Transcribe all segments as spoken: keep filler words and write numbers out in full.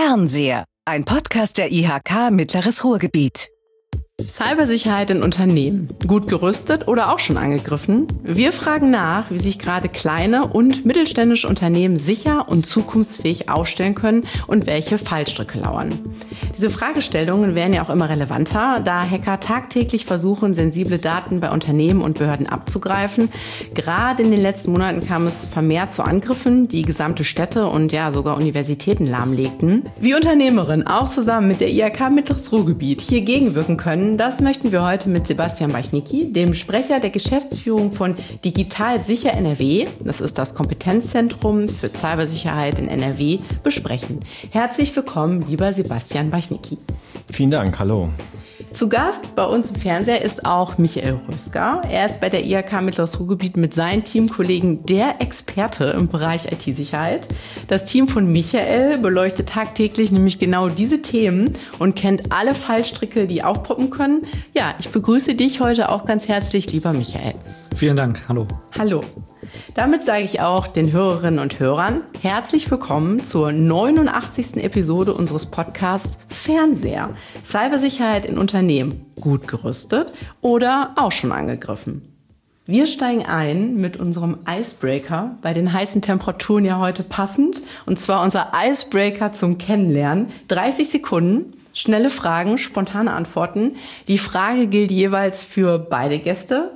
Fernseher, ein Podcast der I H K Mittleres Ruhrgebiet. Cybersicherheit in Unternehmen. Gut gerüstet oder auch schon angegriffen? Wir fragen nach, wie sich gerade kleine und mittelständische Unternehmen sicher und zukunftsfähig aufstellen können und welche Fallstricke lauern. Diese Fragestellungen werden ja auch immer relevanter, da Hacker tagtäglich versuchen, sensible Daten bei Unternehmen und Behörden abzugreifen. Gerade in den letzten Monaten kam es vermehrt zu Angriffen, die gesamte Städte und ja sogar Universitäten lahmlegten. Wie Unternehmerin auch zusammen mit der I H K Mittleres Ruhrgebiet hier gegenwirken können, das möchten wir heute mit Sebastian Bajnicki, dem Sprecher der Geschäftsführung von Digital Sicher N R W, das ist das Kompetenzzentrum für Cybersicherheit in N R W, besprechen. Herzlich willkommen, lieber Sebastian Bajnicki. Vielen Dank, hallo. Zu Gast bei uns im Fernseher ist auch Michael Rösker. Er ist bei der I H K Mittleres Ruhrgebiet mit seinen Teamkollegen der Experte im Bereich I T-Sicherheit. Das Team von Michael beleuchtet tagtäglich nämlich genau diese Themen und kennt alle Fallstricke, die aufpoppen können. Ja, ich begrüße dich heute auch ganz herzlich, lieber Michael. Vielen Dank, hallo. Hallo. Damit sage ich auch den Hörerinnen und Hörern herzlich willkommen zur neunundachtzigsten Episode unseres Podcasts Fernseher. Cybersicherheit in Unternehmen. Gut gerüstet oder auch schon angegriffen? Wir steigen ein mit unserem Icebreaker, bei den heißen Temperaturen ja heute passend. Und zwar unser Icebreaker zum Kennenlernen. dreißig Sekunden, schnelle Fragen, spontane Antworten. Die Frage gilt jeweils für beide Gäste.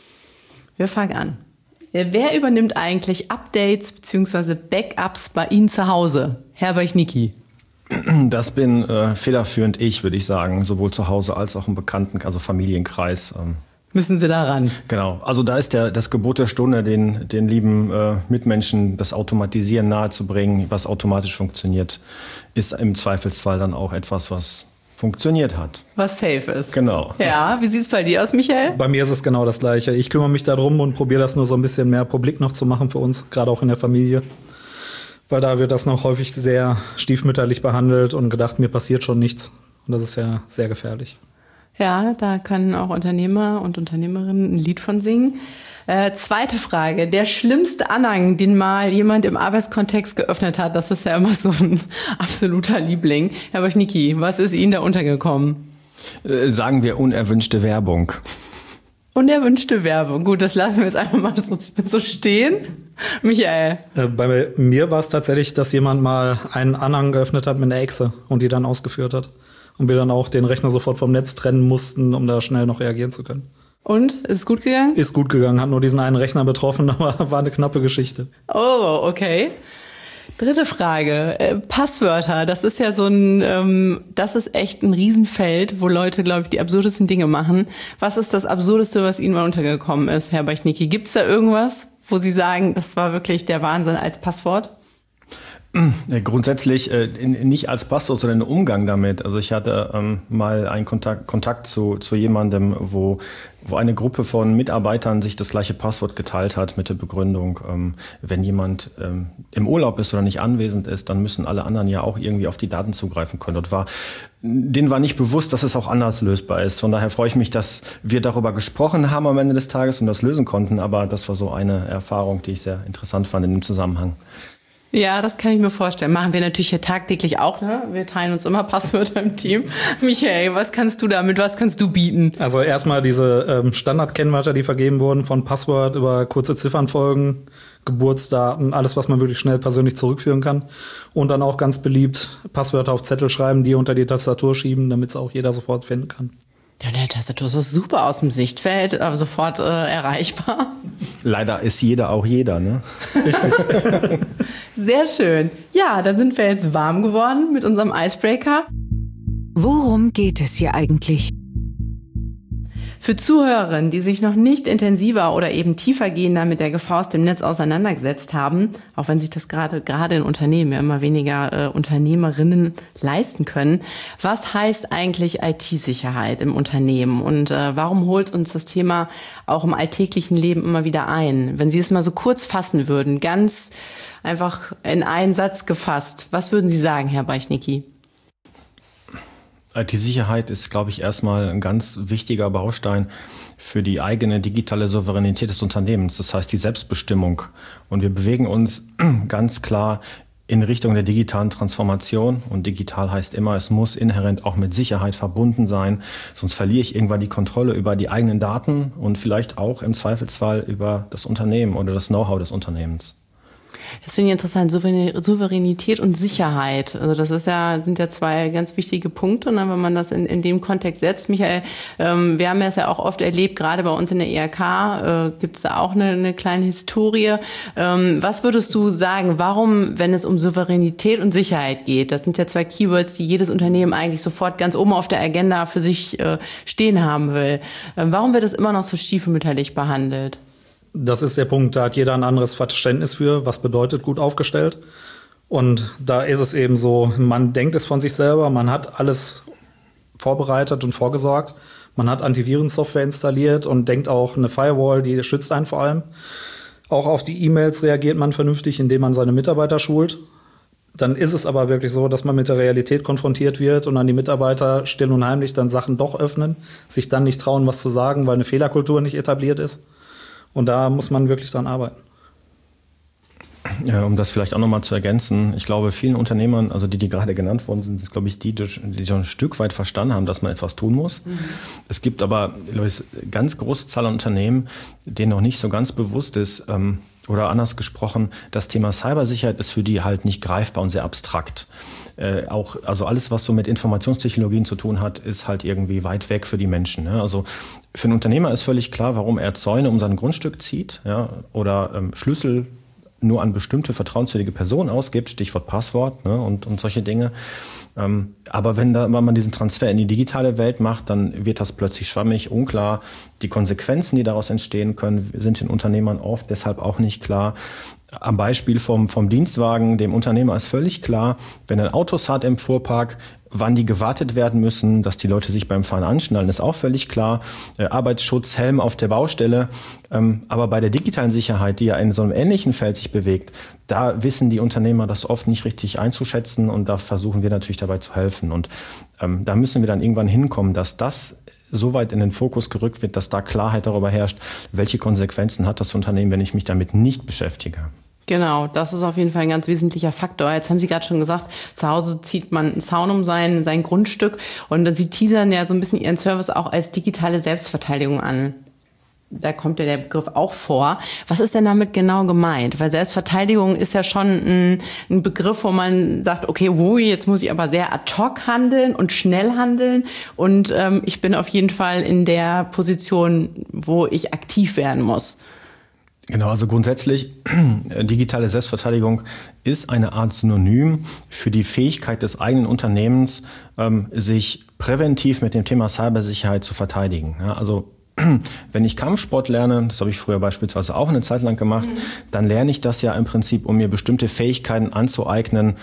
Wir fangen an. Wer übernimmt eigentlich Updates bzw. Backups bei Ihnen zu Hause? Herr Bajnicki. Das bin äh, federführend ich, würde ich sagen, sowohl zu Hause als auch im Bekannten-, also Familienkreis. Ähm. Müssen Sie da ran? Genau, also da ist der, das Gebot der Stunde, den, den lieben äh, Mitmenschen das Automatisieren nahezubringen, was automatisch funktioniert, ist im Zweifelsfall dann auch etwas, was funktioniert hat. Was safe ist. Genau. Ja, wie sieht es bei dir aus, Michael? Bei mir ist es genau das Gleiche. Ich kümmere mich darum und probiere das nur so ein bisschen mehr publik noch zu machen für uns, gerade auch in der Familie. Weil da wird das noch häufig sehr stiefmütterlich behandelt und gedacht, mir passiert schon nichts. Und das ist ja sehr gefährlich. Ja, da können auch Unternehmer und Unternehmerinnen ein Lied von singen. Äh, zweite Frage. Der schlimmste Anhang, den mal jemand im Arbeitskontext geöffnet hat, das ist ja immer so ein absoluter Liebling. Herr Bajnicki, was ist Ihnen da untergekommen? Äh, sagen wir unerwünschte Werbung. Unerwünschte Werbung. Gut, das lassen wir jetzt einfach mal so, so stehen. Michael. Äh, bei mir war es tatsächlich, dass jemand mal einen Anhang geöffnet hat mit einer Echse und die dann ausgeführt hat. Und wir dann auch den Rechner sofort vom Netz trennen mussten, um da schnell noch reagieren zu können. Und? Ist es gut gegangen? Ist gut gegangen, hat nur diesen einen Rechner betroffen, aber war eine knappe Geschichte. Oh, okay. Dritte Frage. Äh, Passwörter, das ist ja so ein, ähm, das ist echt ein Riesenfeld, wo Leute, glaube ich, die absurdesten Dinge machen. Was ist das Absurdeste, was Ihnen mal untergekommen ist, Herr Bajnicki? Gibt es da irgendwas, wo Sie sagen, das war wirklich der Wahnsinn als Passwort? Grundsätzlich äh, nicht als Passwort, sondern den Umgang damit. Also ich hatte ähm, mal einen Kontakt, Kontakt zu, zu jemandem, wo, wo eine Gruppe von Mitarbeitern sich das gleiche Passwort geteilt hat mit der Begründung, ähm, wenn jemand ähm, im Urlaub ist oder nicht anwesend ist, dann müssen alle anderen ja auch irgendwie auf die Daten zugreifen können. Und war, denen war nicht bewusst, dass es auch anders lösbar ist. Von daher freue ich mich, dass wir darüber gesprochen haben am Ende des Tages und das lösen konnten. Aber das war so eine Erfahrung, die ich sehr interessant fand in dem Zusammenhang. Ja, das kann ich mir vorstellen. Machen wir natürlich hier tagtäglich auch, ne? Wir teilen uns immer Passwörter im Team. Michael, was kannst du damit, was kannst du bieten? Also erstmal diese ähm, Standardkennwörter, die vergeben wurden, von Passwort über kurze Ziffernfolgen, Geburtsdaten, alles, was man wirklich schnell persönlich zurückführen kann. Und dann auch ganz beliebt Passwörter auf Zettel schreiben, die unter die Tastatur schieben, damit es auch jeder sofort finden kann. Ja, der Tastatur ist super aus dem Sichtfeld, aber sofort äh, erreichbar. Leider ist jeder auch jeder, ne? Richtig. Sehr schön. Ja, dann sind wir jetzt warm geworden mit unserem Icebreaker. Worum geht es hier eigentlich? Für Zuhörerinnen, die sich noch nicht intensiver oder eben tiefergehender mit der Gefahr aus dem Netz auseinandergesetzt haben, auch wenn sich das gerade gerade in Unternehmen ja immer weniger äh, Unternehmerinnen leisten können, was heißt eigentlich I T-Sicherheit im Unternehmen und äh, warum holt uns das Thema auch im alltäglichen Leben immer wieder ein? Wenn Sie es mal so kurz fassen würden, ganz einfach in einen Satz gefasst, was würden Sie sagen, Herr Bajnicki? I T-Sicherheit ist, glaube ich, erstmal ein ganz wichtiger Baustein für die eigene digitale Souveränität des Unternehmens. Das heißt die Selbstbestimmung. Und wir bewegen uns ganz klar in Richtung der digitalen Transformation. Und digital heißt immer, es muss inhärent auch mit Sicherheit verbunden sein. Sonst verliere ich irgendwann die Kontrolle über die eigenen Daten und vielleicht auch im Zweifelsfall über das Unternehmen oder das Know-how des Unternehmens. Das finde ich interessant, Souveränität und Sicherheit. Also das ist ja, sind ja zwei ganz wichtige Punkte, ne, wenn man das in, in dem Kontext setzt. Michael, ähm, wir haben es ja auch oft erlebt, gerade bei uns in der I H K äh, gibt es da auch eine, eine kleine Historie. Ähm, was würdest du sagen, warum, wenn es um Souveränität und Sicherheit geht, das sind ja zwei Keywords, die jedes Unternehmen eigentlich sofort ganz oben auf der Agenda für sich äh, stehen haben will. Äh, warum wird das immer noch so stiefmütterlich behandelt? Das ist der Punkt, da hat jeder ein anderes Verständnis für, was bedeutet gut aufgestellt. Und da ist es eben so, man denkt es von sich selber, man hat alles vorbereitet und vorgesorgt. Man hat Antivirensoftware installiert und denkt auch, eine Firewall, die schützt einen vor allem. Auch auf die E-Mails reagiert man vernünftig, indem man seine Mitarbeiter schult. Dann ist es aber wirklich so, dass man mit der Realität konfrontiert wird und dann die Mitarbeiter still und heimlich dann Sachen doch öffnen, sich dann nicht trauen, was zu sagen, weil eine Fehlerkultur nicht etabliert ist. Und da muss man wirklich dran arbeiten. Ja, um das vielleicht auch nochmal zu ergänzen, ich glaube, vielen Unternehmern, also die, die gerade genannt worden sind, sind glaube ich die, die schon ein Stück weit verstanden haben, dass man etwas tun muss. Mhm. Es gibt aber, glaube ich, ganz große Zahl an Unternehmen, denen noch nicht so ganz bewusst ist, ähm, oder anders gesprochen, das Thema Cybersicherheit ist für die halt nicht greifbar und sehr abstrakt. Äh, auch, also alles, was so mit Informationstechnologien zu tun hat, ist halt irgendwie weit weg für die Menschen. Ne? Also für einen Unternehmer ist völlig klar, warum er Zäune um sein Grundstück zieht, ja? Oder ähm, Schlüssel nur an bestimmte vertrauenswürdige Personen ausgibt, Stichwort Passwort, ne, und, und solche Dinge. Ähm, aber wenn, da, wenn man diesen Transfer in die digitale Welt macht, dann wird das plötzlich schwammig, unklar. Die Konsequenzen, die daraus entstehen können, sind den Unternehmern oft deshalb auch nicht klar. Am Beispiel vom, vom Dienstwagen, dem Unternehmer ist völlig klar, wenn er Autos hat im Fuhrpark, wann die gewartet werden müssen, dass die Leute sich beim Fahren anschnallen, ist auch völlig klar. Äh, Arbeitsschutz, Helm auf der Baustelle. Ähm, aber bei der digitalen Sicherheit, die ja in so einem ähnlichen Feld sich bewegt, da wissen die Unternehmer das oft nicht richtig einzuschätzen und da versuchen wir natürlich dabei zu helfen. Und ähm, da müssen wir dann irgendwann hinkommen, dass das so weit in den Fokus gerückt wird, dass da Klarheit darüber herrscht, welche Konsequenzen hat das Unternehmen, wenn ich mich damit nicht beschäftige. Genau, das ist auf jeden Fall ein ganz wesentlicher Faktor. Jetzt haben Sie gerade schon gesagt, zu Hause zieht man einen Zaun um sein, sein Grundstück und Sie teasern ja so ein bisschen Ihren Service auch als digitale Selbstverteidigung an. Da kommt ja der Begriff auch vor. Was ist denn damit genau gemeint? Weil Selbstverteidigung ist ja schon ein, ein Begriff, wo man sagt, okay, wo, jetzt muss ich aber sehr ad hoc handeln und schnell handeln und ähm, ich bin auf jeden Fall in der Position, wo ich aktiv werden muss. Genau, also grundsätzlich, digitale Selbstverteidigung ist eine Art Synonym für die Fähigkeit des eigenen Unternehmens, ähm, sich präventiv mit dem Thema Cybersicherheit zu verteidigen. Ja, also wenn ich Kampfsport lerne, das habe ich früher beispielsweise auch eine Zeit lang gemacht, mhm. dann lerne ich das ja im Prinzip, um mir bestimmte Fähigkeiten anzueignen.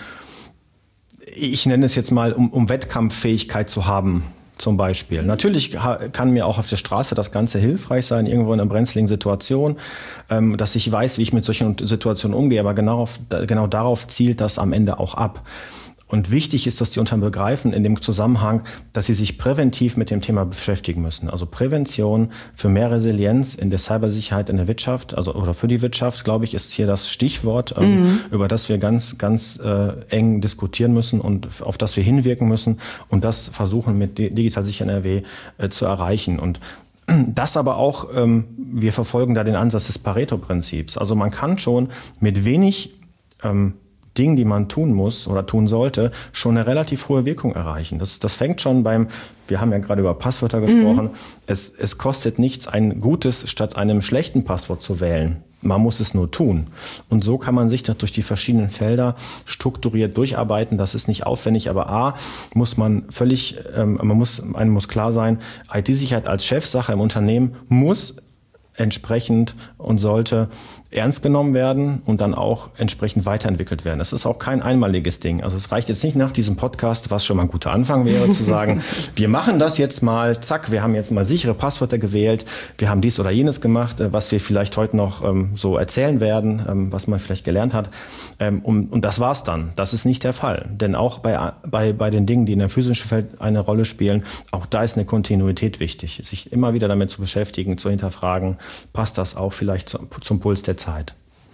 Ich nenne es jetzt mal, um, um Wettkampffähigkeit zu haben. Zum Beispiel. Natürlich kann mir auch auf der Straße das Ganze hilfreich sein, irgendwo in einer brenzligen Situation, ähm, dass ich weiß, wie ich mit solchen Situationen umgehe, aber genau, auf, genau darauf zielt das am Ende auch ab. Und wichtig ist, dass die Unternehmen begreifen in dem Zusammenhang, dass sie sich präventiv mit dem Thema beschäftigen müssen. Also Prävention für mehr Resilienz in der Cybersicherheit in der Wirtschaft, also oder für die Wirtschaft, glaube ich, ist hier das Stichwort, mhm. ähm, über das wir ganz, ganz äh, eng diskutieren müssen und auf das wir hinwirken müssen und das versuchen mit Digital Sicher N R W äh, zu erreichen. Und das aber auch, ähm, wir verfolgen da den Ansatz des Pareto-Prinzips. Also man kann schon mit wenig ähm, Dingen, die man tun muss oder tun sollte, schon eine relativ hohe Wirkung erreichen. Das, das fängt schon beim, wir haben ja gerade über Passwörter gesprochen, mhm. es, es kostet nichts, ein gutes statt einem schlechten Passwort zu wählen. Man muss es nur tun. Und so kann man sich das durch die verschiedenen Felder strukturiert durcharbeiten. Das ist nicht aufwendig, aber A, muss man völlig, ähm, man muss, einem muss klar sein, I T-Sicherheit als Chefsache im Unternehmen muss entsprechend und sollte ernst genommen werden und dann auch entsprechend weiterentwickelt werden. Das ist auch kein einmaliges Ding. Also es reicht jetzt nicht nach diesem Podcast, was schon mal ein guter Anfang wäre, zu sagen, wir machen das jetzt mal, zack, wir haben jetzt mal sichere Passwörter gewählt, wir haben dies oder jenes gemacht, was wir vielleicht heute noch ähm, so erzählen werden, ähm, was man vielleicht gelernt hat. Ähm, und, und das war's dann. Das ist nicht der Fall. Denn auch bei, bei, bei den Dingen, die in der physischen Feld eine Rolle spielen, auch da ist eine Kontinuität wichtig. Sich immer wieder damit zu beschäftigen, zu hinterfragen, passt das auch vielleicht zum, zum Puls der Zeit.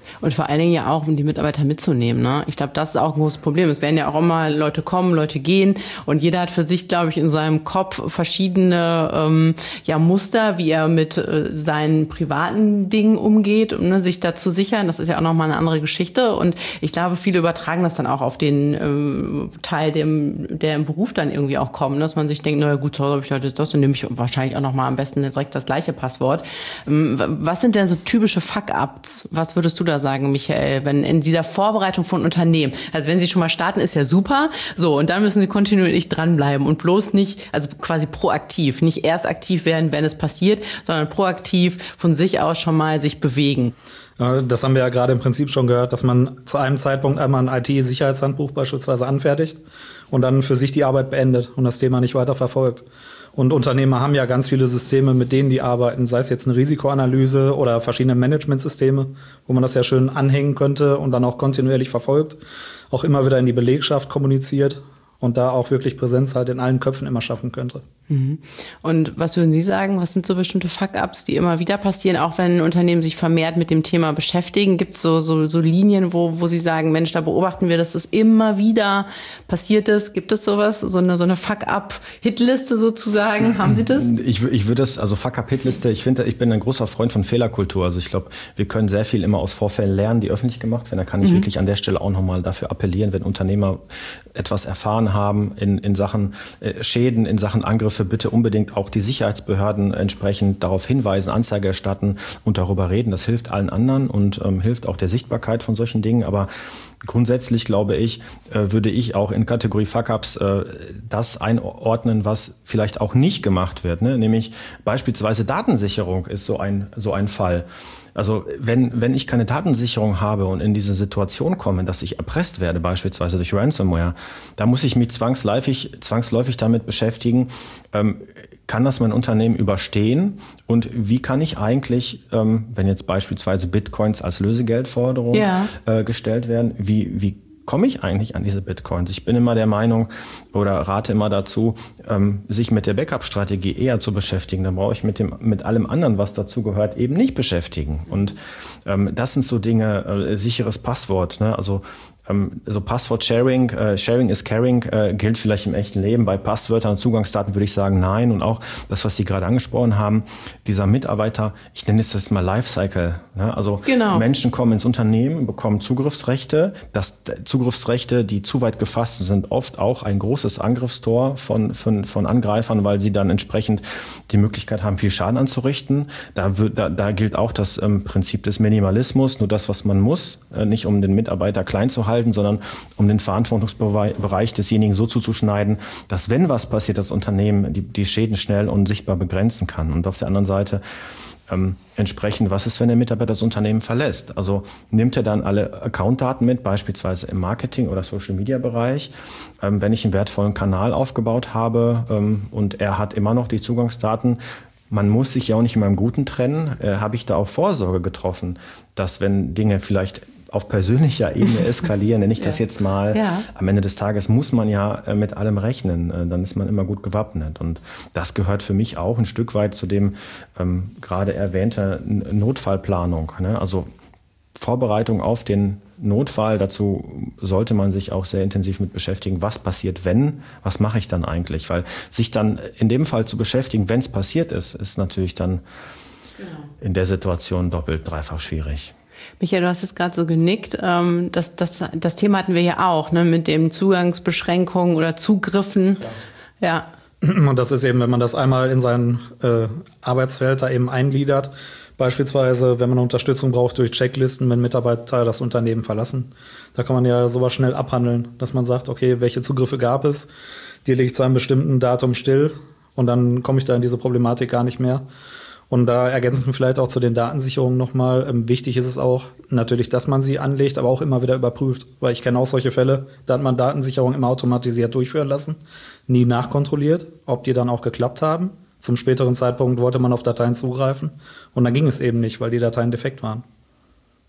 Und vor allen Dingen ja auch, um die Mitarbeiter mitzunehmen. Ne? Ich glaube, das ist auch ein großes Problem. Es werden ja auch immer Leute kommen, Leute gehen und jeder hat für sich, glaube ich, in seinem Kopf verschiedene ähm, ja, Muster, wie er mit äh, seinen privaten Dingen umgeht, um ne, sich dazu sichern. Das ist ja auch nochmal eine andere Geschichte und ich glaube, viele übertragen das dann auch auf den äh, Teil, dem, der im Beruf dann irgendwie auch kommt, dass man sich denkt, naja gut, so habe ich heute das, dann nehme ich wahrscheinlich auch nochmal am besten direkt das gleiche Passwort. Ähm, was sind denn so typische Fuck-Ups? Was würdest du da sagen, Michael, wenn in dieser Vorbereitung von Unternehmen, also wenn Sie schon mal starten, ist ja super, so, und dann müssen Sie kontinuierlich dranbleiben und bloß nicht, also quasi proaktiv, nicht erst aktiv werden, wenn es passiert, sondern proaktiv von sich aus schon mal sich bewegen. Das haben wir ja gerade im Prinzip schon gehört, dass man zu einem Zeitpunkt einmal ein I T-Sicherheitshandbuch beispielsweise anfertigt und dann für sich die Arbeit beendet und das Thema nicht weiter verfolgt. Und Unternehmer haben ja ganz viele Systeme, mit denen die arbeiten, sei es jetzt eine Risikoanalyse oder verschiedene Managementsysteme, wo man das ja schön anhängen könnte und dann auch kontinuierlich verfolgt, auch immer wieder in die Belegschaft kommuniziert und da auch wirklich Präsenz halt in allen Köpfen immer schaffen könnte. Mhm. Und was würden Sie sagen, was sind so bestimmte Fuck-Ups, die immer wieder passieren, auch wenn Unternehmen sich vermehrt mit dem Thema beschäftigen? Gibt es so, so, so Linien, wo, wo Sie sagen, Mensch, da beobachten wir, dass das immer wieder passiert ist? Gibt es sowas, so eine, so eine Fuck-Up-Hitliste sozusagen? Haben Sie das? Ich, ich würde das, also Fuck-Up-Hitliste, ich finde, ich bin ein großer Freund von Fehlerkultur. Also ich glaube, wir können sehr viel immer aus Vorfällen lernen, die öffentlich gemacht werden. Da kann ich mhm. wirklich an der Stelle auch nochmal dafür appellieren, wenn Unternehmer etwas erfahren haben in, in Sachen äh, Schäden, in Sachen Angriffe, bitte unbedingt auch die Sicherheitsbehörden entsprechend darauf hinweisen, Anzeige erstatten und darüber reden. Das hilft allen anderen und ähm, hilft auch der Sichtbarkeit von solchen Dingen. Aber grundsätzlich, glaube ich, äh, würde ich auch in Kategorie Fuck-Ups äh, das einordnen, was vielleicht auch nicht gemacht wird. Ne? Nämlich beispielsweise Datensicherung ist so ein, so ein Fall. Also wenn, wenn ich keine Datensicherung habe und in diese Situation komme, dass ich erpresst werde, beispielsweise durch Ransomware, da muss ich mich zwangsläufig, zwangsläufig damit beschäftigen, ähm, kann das mein Unternehmen überstehen und wie kann ich eigentlich, ähm, wenn jetzt beispielsweise Bitcoins als Lösegeldforderung ja. äh, gestellt werden, wie, wie komme ich eigentlich an diese Bitcoins? Ich bin immer der Meinung oder rate immer dazu, ähm, sich mit der Backup-Strategie eher zu beschäftigen. Dann brauche ich mit dem, mit allem anderen, was dazu gehört, eben nicht beschäftigen. Und ähm, das sind so Dinge, äh, sicheres Passwort, ne? Also Ähm, so Passwort-Sharing, äh, Sharing is Caring, äh, gilt vielleicht im echten Leben. Bei Passwörtern und Zugangsdaten würde ich sagen, nein. Und auch das, was Sie gerade angesprochen haben, dieser Mitarbeiter, ich nenne es jetzt mal Lifecycle. Ne? Also genau. Menschen kommen ins Unternehmen, bekommen Zugriffsrechte. Das, Zugriffsrechte, die zu weit gefasst sind, sind oft auch ein großes Angriffstor von, von, von Angreifern, weil sie dann entsprechend die Möglichkeit haben, viel Schaden anzurichten. Da, wird, da, da gilt auch das ähm, Prinzip des Minimalismus, nur das, was man muss, äh, nicht um den Mitarbeiter klein zu halten, sondern um den Verantwortungsbereich desjenigen so zuzuschneiden, dass wenn was passiert, das Unternehmen die, die Schäden schnell und sichtbar begrenzen kann. Und auf der anderen Seite ähm, entsprechend, was ist, wenn der Mitarbeiter das Unternehmen verlässt? Also nimmt er dann alle Accountdaten mit, beispielsweise im Marketing- oder Social-Media-Bereich. Ähm, wenn ich einen wertvollen Kanal aufgebaut habe ähm, und er hat immer noch die Zugangsdaten, man muss sich ja auch nicht immer im Guten trennen, äh, habe ich da auch Vorsorge getroffen, dass wenn Dinge vielleicht auf persönlicher Ebene eskalieren, nenne ich ja. das jetzt mal. Ja. Am Ende des Tages muss man ja äh, mit allem rechnen. Äh, dann ist man immer gut gewappnet. Und das gehört für mich auch ein Stück weit zu dem ähm, gerade erwähnte Notfallplanung. Ne? Also Vorbereitung auf den Notfall. Dazu sollte man sich auch sehr intensiv mit beschäftigen. Was passiert, wenn? Was mache ich dann eigentlich? Weil sich dann in dem Fall zu beschäftigen, wenn es passiert ist, ist natürlich dann genau. in der Situation doppelt, dreifach schwierig. Michael, du hast jetzt gerade so genickt. Ähm, das, das, das Thema hatten wir ja auch, ne, mit dem Zugangsbeschränkungen oder Zugriffen. Ja. ja. Und das ist eben, wenn man das einmal in sein äh, Arbeitsfeld da eben eingliedert, beispielsweise, wenn man Unterstützung braucht durch Checklisten, wenn Mitarbeiter das Unternehmen verlassen. Da kann man ja sowas schnell abhandeln, dass man sagt, okay, welche Zugriffe gab es? Die lege ich zu einem bestimmten Datum still und dann komme ich da in diese Problematik gar nicht mehr. Und da ergänzen wir vielleicht auch zu den Datensicherungen nochmal. Ähm, wichtig ist es auch natürlich, dass man sie anlegt, aber auch immer wieder überprüft. Weil ich kenne auch solche Fälle, da hat man Datensicherung immer automatisiert durchführen lassen, nie nachkontrolliert, ob die dann auch geklappt haben. Zum späteren Zeitpunkt wollte man auf Dateien zugreifen und dann ging es eben nicht, weil die Dateien defekt waren.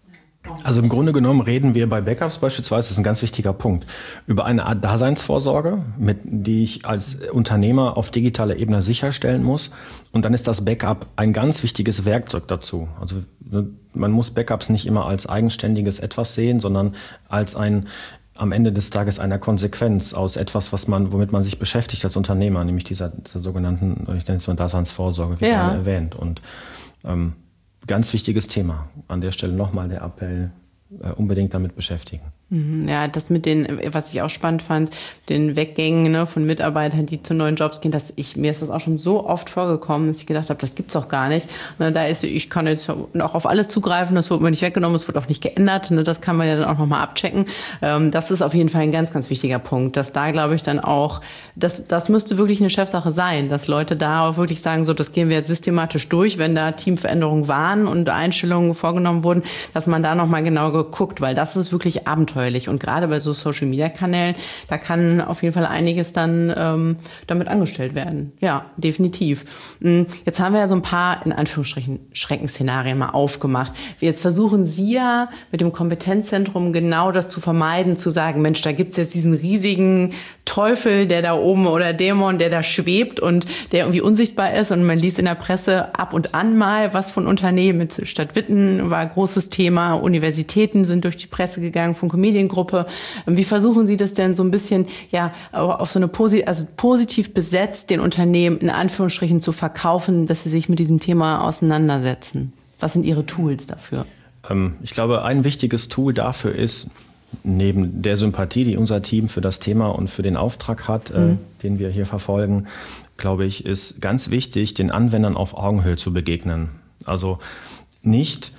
Also im Grunde genommen reden wir bei Backups beispielsweise, das ist ein ganz wichtiger Punkt, über eine Art Daseinsvorsorge, mit, die ich als Unternehmer auf digitaler Ebene sicherstellen muss. Und dann ist das Backup ein ganz wichtiges Werkzeug dazu. Also man muss Backups nicht immer als eigenständiges Etwas sehen, sondern als ein am Ende des Tages einer Konsequenz aus etwas, was man, womit man sich beschäftigt als Unternehmer, nämlich dieser, dieser sogenannten, ich nenne es mal Daseinsvorsorge, wie ja. gerade erwähnt. Und ähm, ganz wichtiges Thema. An der Stelle nochmal der Appell, äh, unbedingt damit beschäftigen. Ja, das mit den, was ich auch spannend fand, den Weggängen ne, von Mitarbeitern, die zu neuen Jobs gehen, dass ich, mir ist das auch schon so oft vorgekommen, dass ich gedacht habe, das gibt's doch gar nicht. Und da ist, ich kann jetzt auch auf alles zugreifen, das wird mir nicht weggenommen, es wird auch nicht geändert, ne, das kann man ja dann auch nochmal abchecken. Ähm, das ist auf jeden Fall ein ganz, ganz wichtiger Punkt, dass da, glaube ich, dann auch, das, das müsste wirklich eine Chefsache sein, dass Leute da auch wirklich sagen, so, das gehen wir jetzt systematisch durch, wenn da Teamveränderungen waren und Einstellungen vorgenommen wurden, dass man da nochmal genau geguckt, weil das ist wirklich abenteuerlich. Und gerade bei so Social-Media-Kanälen, da kann auf jeden Fall einiges dann ähm, damit angestellt werden. Ja, definitiv. Jetzt haben wir ja so ein paar, in Anführungsstrichen, Schreckensszenarien mal aufgemacht. Jetzt versuchen Sie ja mit dem Kompetenzzentrum genau das zu vermeiden, zu sagen, Mensch, da gibt's jetzt diesen riesigen Teufel, der da oben oder Dämon, der da schwebt und der irgendwie unsichtbar ist. Und man liest in der Presse ab und an mal was von Unternehmen. Mit Stadt Witten war ein großes Thema. Universitäten sind durch die Presse gegangen, von Mediengruppe. Wie versuchen Sie das denn so ein bisschen, ja, auf so eine posi- also positiv besetzt den Unternehmen in Anführungsstrichen zu verkaufen, dass sie sich mit diesem Thema auseinandersetzen? Was sind Ihre Tools dafür? Ähm, ich glaube, ein wichtiges Tool dafür ist, neben der Sympathie, die unser Team für das Thema und für den Auftrag hat, mhm. äh, den wir hier verfolgen, glaube ich, ist ganz wichtig, den Anwendern auf Augenhöhe zu begegnen. Also nicht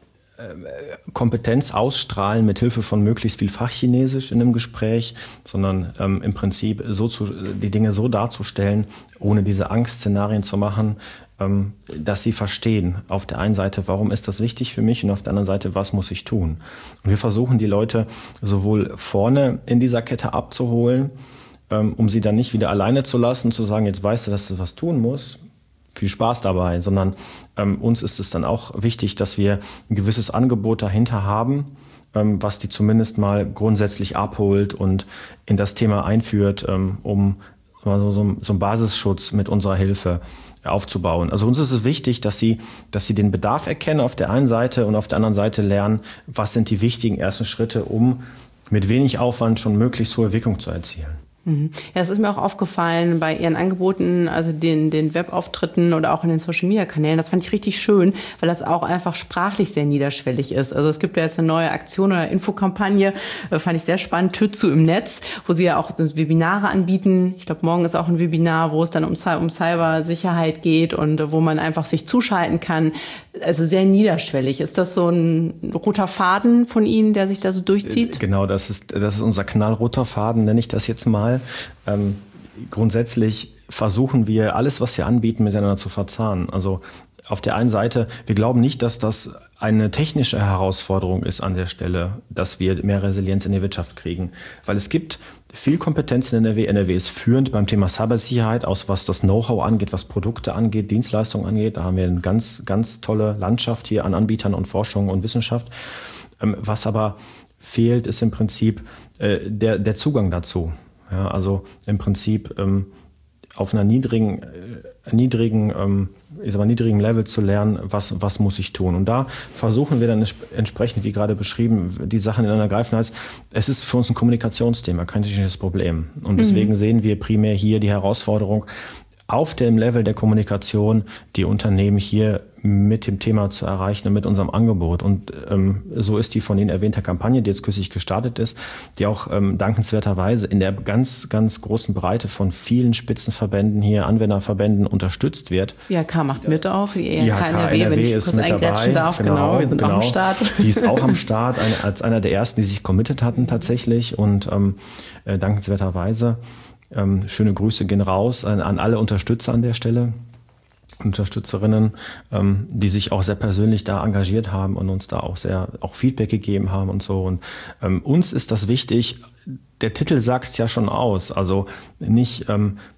Kompetenz ausstrahlen mit Hilfe von möglichst viel Fachchinesisch in einem Gespräch, sondern ähm, im Prinzip so zu, die Dinge so darzustellen, ohne diese Angstszenarien zu machen, ähm, dass sie verstehen. Auf der einen Seite, warum ist das wichtig für mich und auf der anderen Seite, was muss ich tun? Und wir versuchen die Leute sowohl vorne in dieser Kette abzuholen, ähm, um sie dann nicht wieder alleine zu lassen, zu sagen, jetzt weißt du, dass du was tun musst. Viel Spaß dabei, sondern ähm, uns ist es dann auch wichtig, dass wir ein gewisses Angebot dahinter haben, ähm, was die zumindest mal grundsätzlich abholt und in das Thema einführt, ähm, um also so, so einen Basisschutz mit unserer Hilfe aufzubauen. Also uns ist es wichtig, dass sie, dass sie den Bedarf erkennen auf der einen Seite und auf der anderen Seite lernen, was sind die wichtigen ersten Schritte, um mit wenig Aufwand schon möglichst hohe Wirkung zu erzielen. Ja, es ist mir auch aufgefallen bei Ihren Angeboten, also den, den Webauftritten oder auch in den Social-Media-Kanälen. Das fand ich richtig schön, weil das auch einfach sprachlich sehr niederschwellig ist. Also es gibt ja jetzt eine neue Aktion oder Infokampagne, fand ich sehr spannend, Tür zu im Netz, wo Sie ja auch Webinare anbieten. Ich glaube, morgen ist auch ein Webinar, wo es dann um, um Cybersicherheit geht und wo man einfach sich zuschalten kann. Also sehr niederschwellig. Ist das so ein roter Faden von Ihnen, der sich da so durchzieht? Genau, das ist, das ist unser knallroter Faden, nenne ich das jetzt mal. Ähm, grundsätzlich versuchen wir, alles, was wir anbieten, miteinander zu verzahnen. Also auf der einen Seite, wir glauben nicht, dass das eine technische Herausforderung ist an der Stelle, dass wir mehr Resilienz in die Wirtschaft kriegen. Weil es gibt viel Kompetenz in N R W. N R W ist führend beim Thema Cybersicherheit, aus was das Know-how angeht, was Produkte angeht, Dienstleistungen angeht. Da haben wir eine ganz, ganz tolle Landschaft hier an Anbietern und Forschung und Wissenschaft. Ähm, was aber fehlt, ist im Prinzip äh, der, der Zugang dazu. Ja, also im Prinzip ähm, auf einer niedrigen, äh, niedrigen, ähm, ich sag mal, niedrigen Level zu lernen, was, was muss ich tun. Und da versuchen wir dann entsprechend, wie gerade beschrieben, die Sachen ineinander greifen. Heißt, es ist für uns ein Kommunikationsthema, kein technisches Problem. Und deswegen mhm. sehen wir primär hier die Herausforderung, auf dem Level der Kommunikation die Unternehmen hier mit dem Thema zu erreichen und mit unserem Angebot. Und ähm, so ist die von Ihnen erwähnte Kampagne, die jetzt kürzlich gestartet ist, die auch ähm, dankenswerterweise in der ganz, ganz großen Breite von vielen Spitzenverbänden hier, Anwenderverbänden unterstützt wird. I H K macht mit auch, die I H K N R W, wenn ich ist kurz mit dabei. Darf. Genau, genau, wir sind genau. auch am Start. Die ist auch am Start, eine, als einer der ersten, die sich committed hatten tatsächlich und ähm, äh, dankenswerterweise. Ähm, schöne Grüße gehen raus an, an alle Unterstützer an der Stelle, Unterstützerinnen, ähm, die sich auch sehr persönlich da engagiert haben und uns da auch sehr auch Feedback gegeben haben und so. Und ähm, uns ist das wichtig. Der Titel sagt es ja schon aus. Also nicht ähm,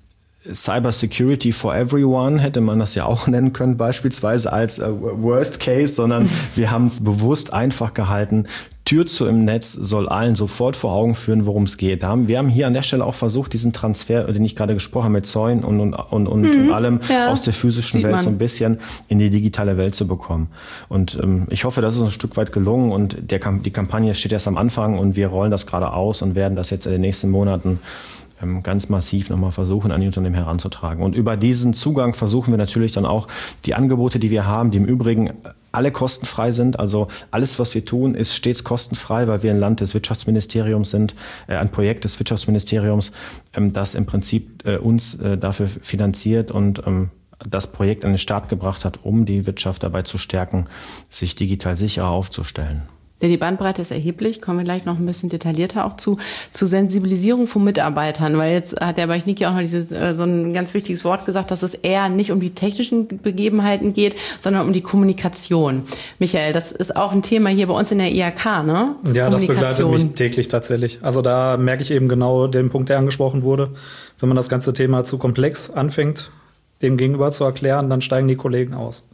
Cyber Security for Everyone hätte man das ja auch nennen können, beispielsweise als äh, Worst Case, sondern wir haben es bewusst einfach gehalten. Tür zu im Netz soll allen sofort vor Augen führen, worum es geht. Wir haben hier an der Stelle auch versucht, diesen Transfer, den ich gerade gesprochen habe, mit Zäunen und, und, und, und, mhm, und allem ja, aus der physischen Welt man. so ein bisschen in die digitale Welt zu bekommen. Und ähm, ich hoffe, das ist ein Stück weit gelungen und der, die Kampagne steht erst am Anfang und wir rollen das gerade aus und werden das jetzt in den nächsten Monaten ganz massiv nochmal versuchen, an die Unternehmen heranzutragen. Und über diesen Zugang versuchen wir natürlich dann auch die Angebote, die wir haben, die im Übrigen alle kostenfrei sind. Also alles, was wir tun, ist stets kostenfrei, weil wir ein Land des Wirtschaftsministeriums sind, äh, ein Projekt des Wirtschaftsministeriums, ähm, das im Prinzip äh, uns äh, dafür finanziert und ähm, das Projekt an den Start gebracht hat, um die Wirtschaft dabei zu stärken, sich digital sicherer aufzustellen. Ja, die Bandbreite ist erheblich, kommen wir gleich noch ein bisschen detaillierter auch zu, zur Sensibilisierung von Mitarbeitern, weil jetzt hat der Bajnicki auch noch dieses, äh, so ein ganz wichtiges Wort gesagt, dass es eher nicht um die technischen Begebenheiten geht, sondern um die Kommunikation. Michael, das ist auch ein Thema hier bei uns in der I H K, ne? Zur ja, das begleitet mich täglich tatsächlich. Also da merke ich eben genau den Punkt, der angesprochen wurde. Wenn man das ganze Thema zu komplex anfängt, dem Gegenüber zu erklären, dann steigen die Kollegen aus.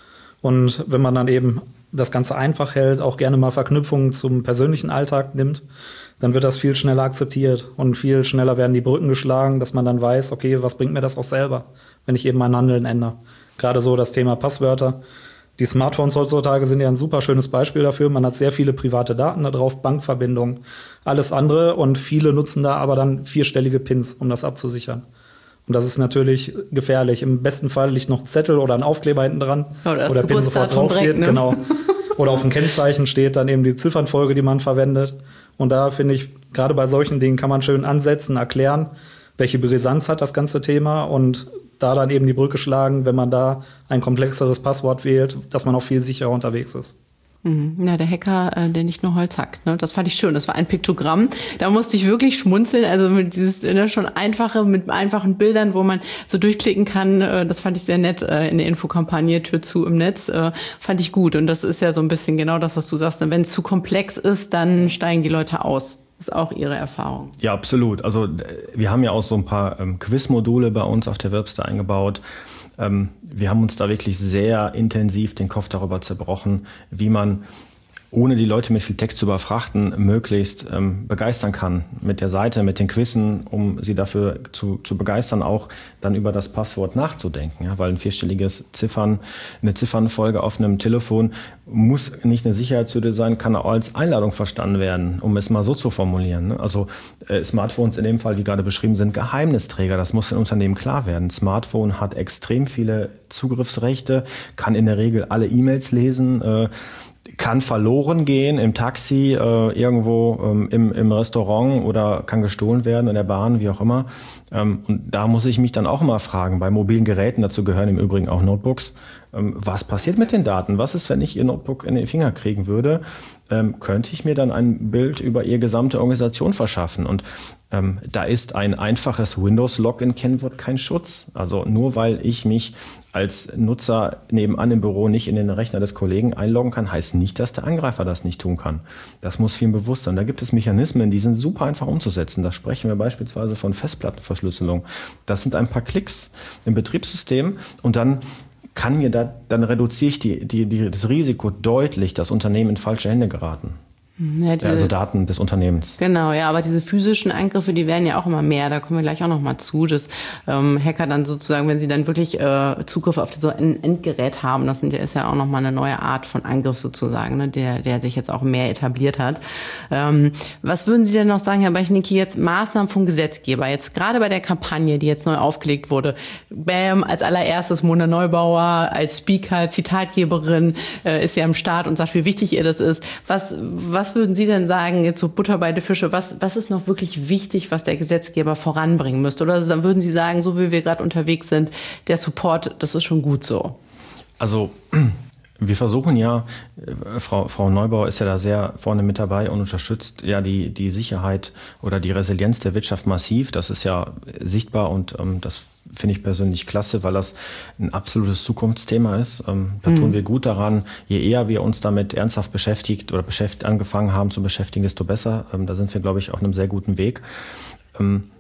Und wenn man dann eben das Ganze einfach hält, auch gerne mal Verknüpfungen zum persönlichen Alltag nimmt, dann wird das viel schneller akzeptiert und viel schneller werden die Brücken geschlagen, dass man dann weiß, okay, was bringt mir das auch selber, wenn ich eben mein Handeln ändere. Gerade so das Thema Passwörter. Die Smartphones heutzutage sind ja ein super schönes Beispiel dafür. Man hat sehr viele private Daten da drauf, Bankverbindungen, alles andere und viele nutzen da aber dann vierstellige Pins, um das abzusichern. Und das ist natürlich gefährlich. Im besten Fall liegt noch ein Zettel oder ein Aufkleber hinten dran, oh, wo der Pin sofort draufsteht. Ne? Genau. Oder auf dem Kennzeichen steht dann eben die Ziffernfolge, die man verwendet. Und da finde ich, gerade bei solchen Dingen kann man schön ansetzen, erklären, welche Brisanz hat das ganze Thema und da dann eben die Brücke schlagen, wenn man da ein komplexeres Passwort wählt, dass man auch viel sicherer unterwegs ist. Ja, der Hacker, äh, der nicht nur Holz hackt, ne? Das fand ich schön. Das war ein Piktogramm. Da musste ich wirklich schmunzeln. Also mit dieses ne, schon einfache, mit einfachen Bildern, wo man so durchklicken kann. Äh, das fand ich sehr nett äh, in der Infokampagne Tür zu im Netz. Äh, fand ich gut. Und das ist ja so ein bisschen genau das, was du sagst. Wenn es zu komplex ist, dann steigen die Leute aus. Das ist auch Ihre Erfahrung. Ja, absolut. Also wir haben ja auch so ein paar ähm, Quiz-Module bei uns auf der Website eingebaut. Ähm, wir haben uns da wirklich sehr intensiv den Kopf darüber zerbrochen, wie man, ohne die Leute mit viel Text zu überfrachten, möglichst ähm, begeistern kann mit der Seite, mit den Quizzen, um sie dafür zu, zu begeistern, auch dann über das Passwort nachzudenken. Ja? Weil ein vierstelliges Ziffern, eine Ziffernfolge auf einem Telefon muss nicht eine Sicherheitshürde sein, kann auch als Einladung verstanden werden, um es mal so zu formulieren. Ne? Also äh, Smartphones in dem Fall, wie gerade beschrieben, sind Geheimnisträger. Das muss den Unternehmen klar werden. Ein Smartphone hat extrem viele Zugriffsrechte, kann in der Regel alle E-Mails lesen, äh, kann verloren gehen im Taxi, äh, irgendwo ähm, im, im Restaurant oder kann gestohlen werden in der Bahn, wie auch immer. Ähm, und da muss ich mich dann auch mal fragen, bei mobilen Geräten, dazu gehören im Übrigen auch Notebooks, ähm, was passiert mit den Daten? Was ist, wenn ich Ihr Notebook in den Finger kriegen würde? Ähm, könnte ich mir dann ein Bild über Ihre gesamte Organisation verschaffen? Und ähm, da ist ein einfaches Windows-Login-Kennwort kein Schutz. Also nur weil ich mich als Nutzer nebenan im Büro nicht in den Rechner des Kollegen einloggen kann, heißt nicht, dass der Angreifer das nicht tun kann. Das muss vielen bewusst sein. Da gibt es Mechanismen, die sind super einfach umzusetzen. Da sprechen wir beispielsweise von Festplattenverschlüsselung. Das sind ein paar Klicks im Betriebssystem und dann kann mir da, dann reduziere ich die, die, die, das Risiko deutlich, dass Unternehmen in falsche Hände geraten. Ja, diese, also Daten des Unternehmens. Genau, ja, aber diese physischen Angriffe, die werden ja auch immer mehr. Da kommen wir gleich auch noch mal zu, dass ähm, Hacker dann sozusagen, wenn sie dann wirklich äh, Zugriff auf so ein Endgerät haben, das sind, ist ja auch noch mal eine neue Art von Angriff sozusagen, ne, der, der sich jetzt auch mehr etabliert hat. Ähm, was würden Sie denn noch sagen, Herr Bajnicki, jetzt Maßnahmen vom Gesetzgeber, jetzt gerade bei der Kampagne, die jetzt neu aufgelegt wurde, Bam, als allererstes Mona Neubauer als Speaker, Zitatgeberin, äh, ist ja am Start und sagt, wie wichtig ihr das ist. Was, was Was würden Sie denn sagen, jetzt so Butter bei den Fische, was, was ist noch wirklich wichtig, was der Gesetzgeber voranbringen müsste? Oder dann würden Sie sagen, so wie wir gerade unterwegs sind, der Support, das ist schon gut so? Also wir versuchen ja, Frau, Frau Neubauer ist ja da sehr vorne mit dabei und unterstützt ja die, die Sicherheit oder die Resilienz der Wirtschaft massiv. Das ist ja sichtbar und ähm, das finde ich persönlich klasse, weil das ein absolutes Zukunftsthema ist. Ähm, da mhm. tun wir gut daran. Je eher wir uns damit ernsthaft beschäftigt oder beschäftigt, angefangen haben zu beschäftigen, desto besser. Ähm, da sind wir, glaube ich, auf einem sehr guten Weg. Ähm,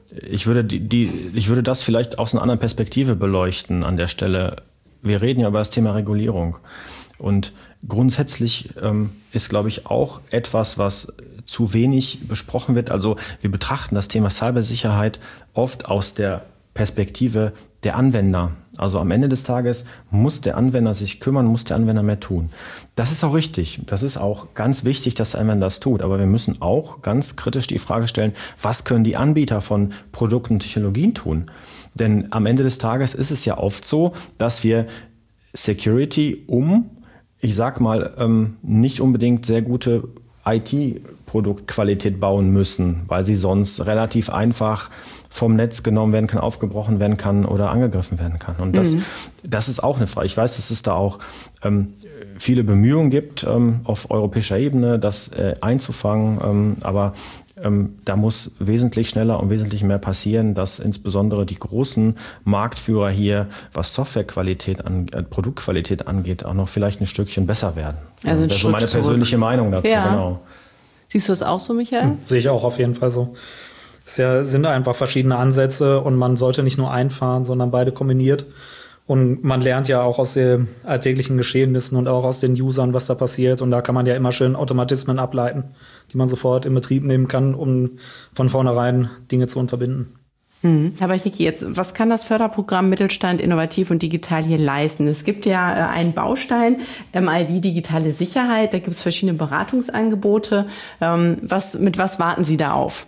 ich würde die, die, ich würde das vielleicht aus einer anderen Perspektive beleuchten an der Stelle. Wir reden ja über das Thema Regulierung. Und grundsätzlich ähm, ist, glaube ich, auch etwas, was zu wenig besprochen wird. Also wir betrachten das Thema Cybersicherheit oft aus der Perspektive der Anwender. Also am Ende des Tages muss der Anwender sich kümmern, muss der Anwender mehr tun. Das ist auch richtig. Das ist auch ganz wichtig, dass der Anwender das tut. Aber wir müssen auch ganz kritisch die Frage stellen, was können die Anbieter von Produkten und Technologien tun? Denn am Ende des Tages ist es ja oft so, dass wir Security um, ich sag mal, ähm, nicht unbedingt sehr gute I T-Produktqualität bauen müssen, weil sie sonst relativ einfach vom Netz genommen werden kann, aufgebrochen werden kann oder angegriffen werden kann. Und das, mhm. das ist auch eine Frage. Ich weiß, dass es da auch ähm, viele Bemühungen gibt, ähm, auf europäischer Ebene das äh, einzufangen, ähm, aber ähm, da muss wesentlich schneller und wesentlich mehr passieren, dass insbesondere die großen Marktführer hier, was Softwarequalität, an, äh, Produktqualität angeht, auch noch vielleicht ein Stückchen besser werden. Also das ist so meine zurück. persönliche Meinung dazu. Ja. Genau. Siehst du das auch so, Michael? Hm, sehe ich auch auf jeden Fall so. Es ja, sind einfach verschiedene Ansätze und man sollte nicht nur einfahren, sondern beide kombiniert. Und man lernt ja auch aus den alltäglichen Geschehnissen und auch aus den Usern, was da passiert. Und da kann man ja immer schön Automatismen ableiten, die man sofort in Betrieb nehmen kann, um von vornherein Dinge zu unterbinden. Hm. Aber ich Niki, jetzt, was kann das Förderprogramm Mittelstand innovativ und digital hier leisten? Es gibt ja äh, einen Baustein, M I D digitale Sicherheit, da gibt es verschiedene Beratungsangebote. Ähm, was, mit was warten Sie da auf?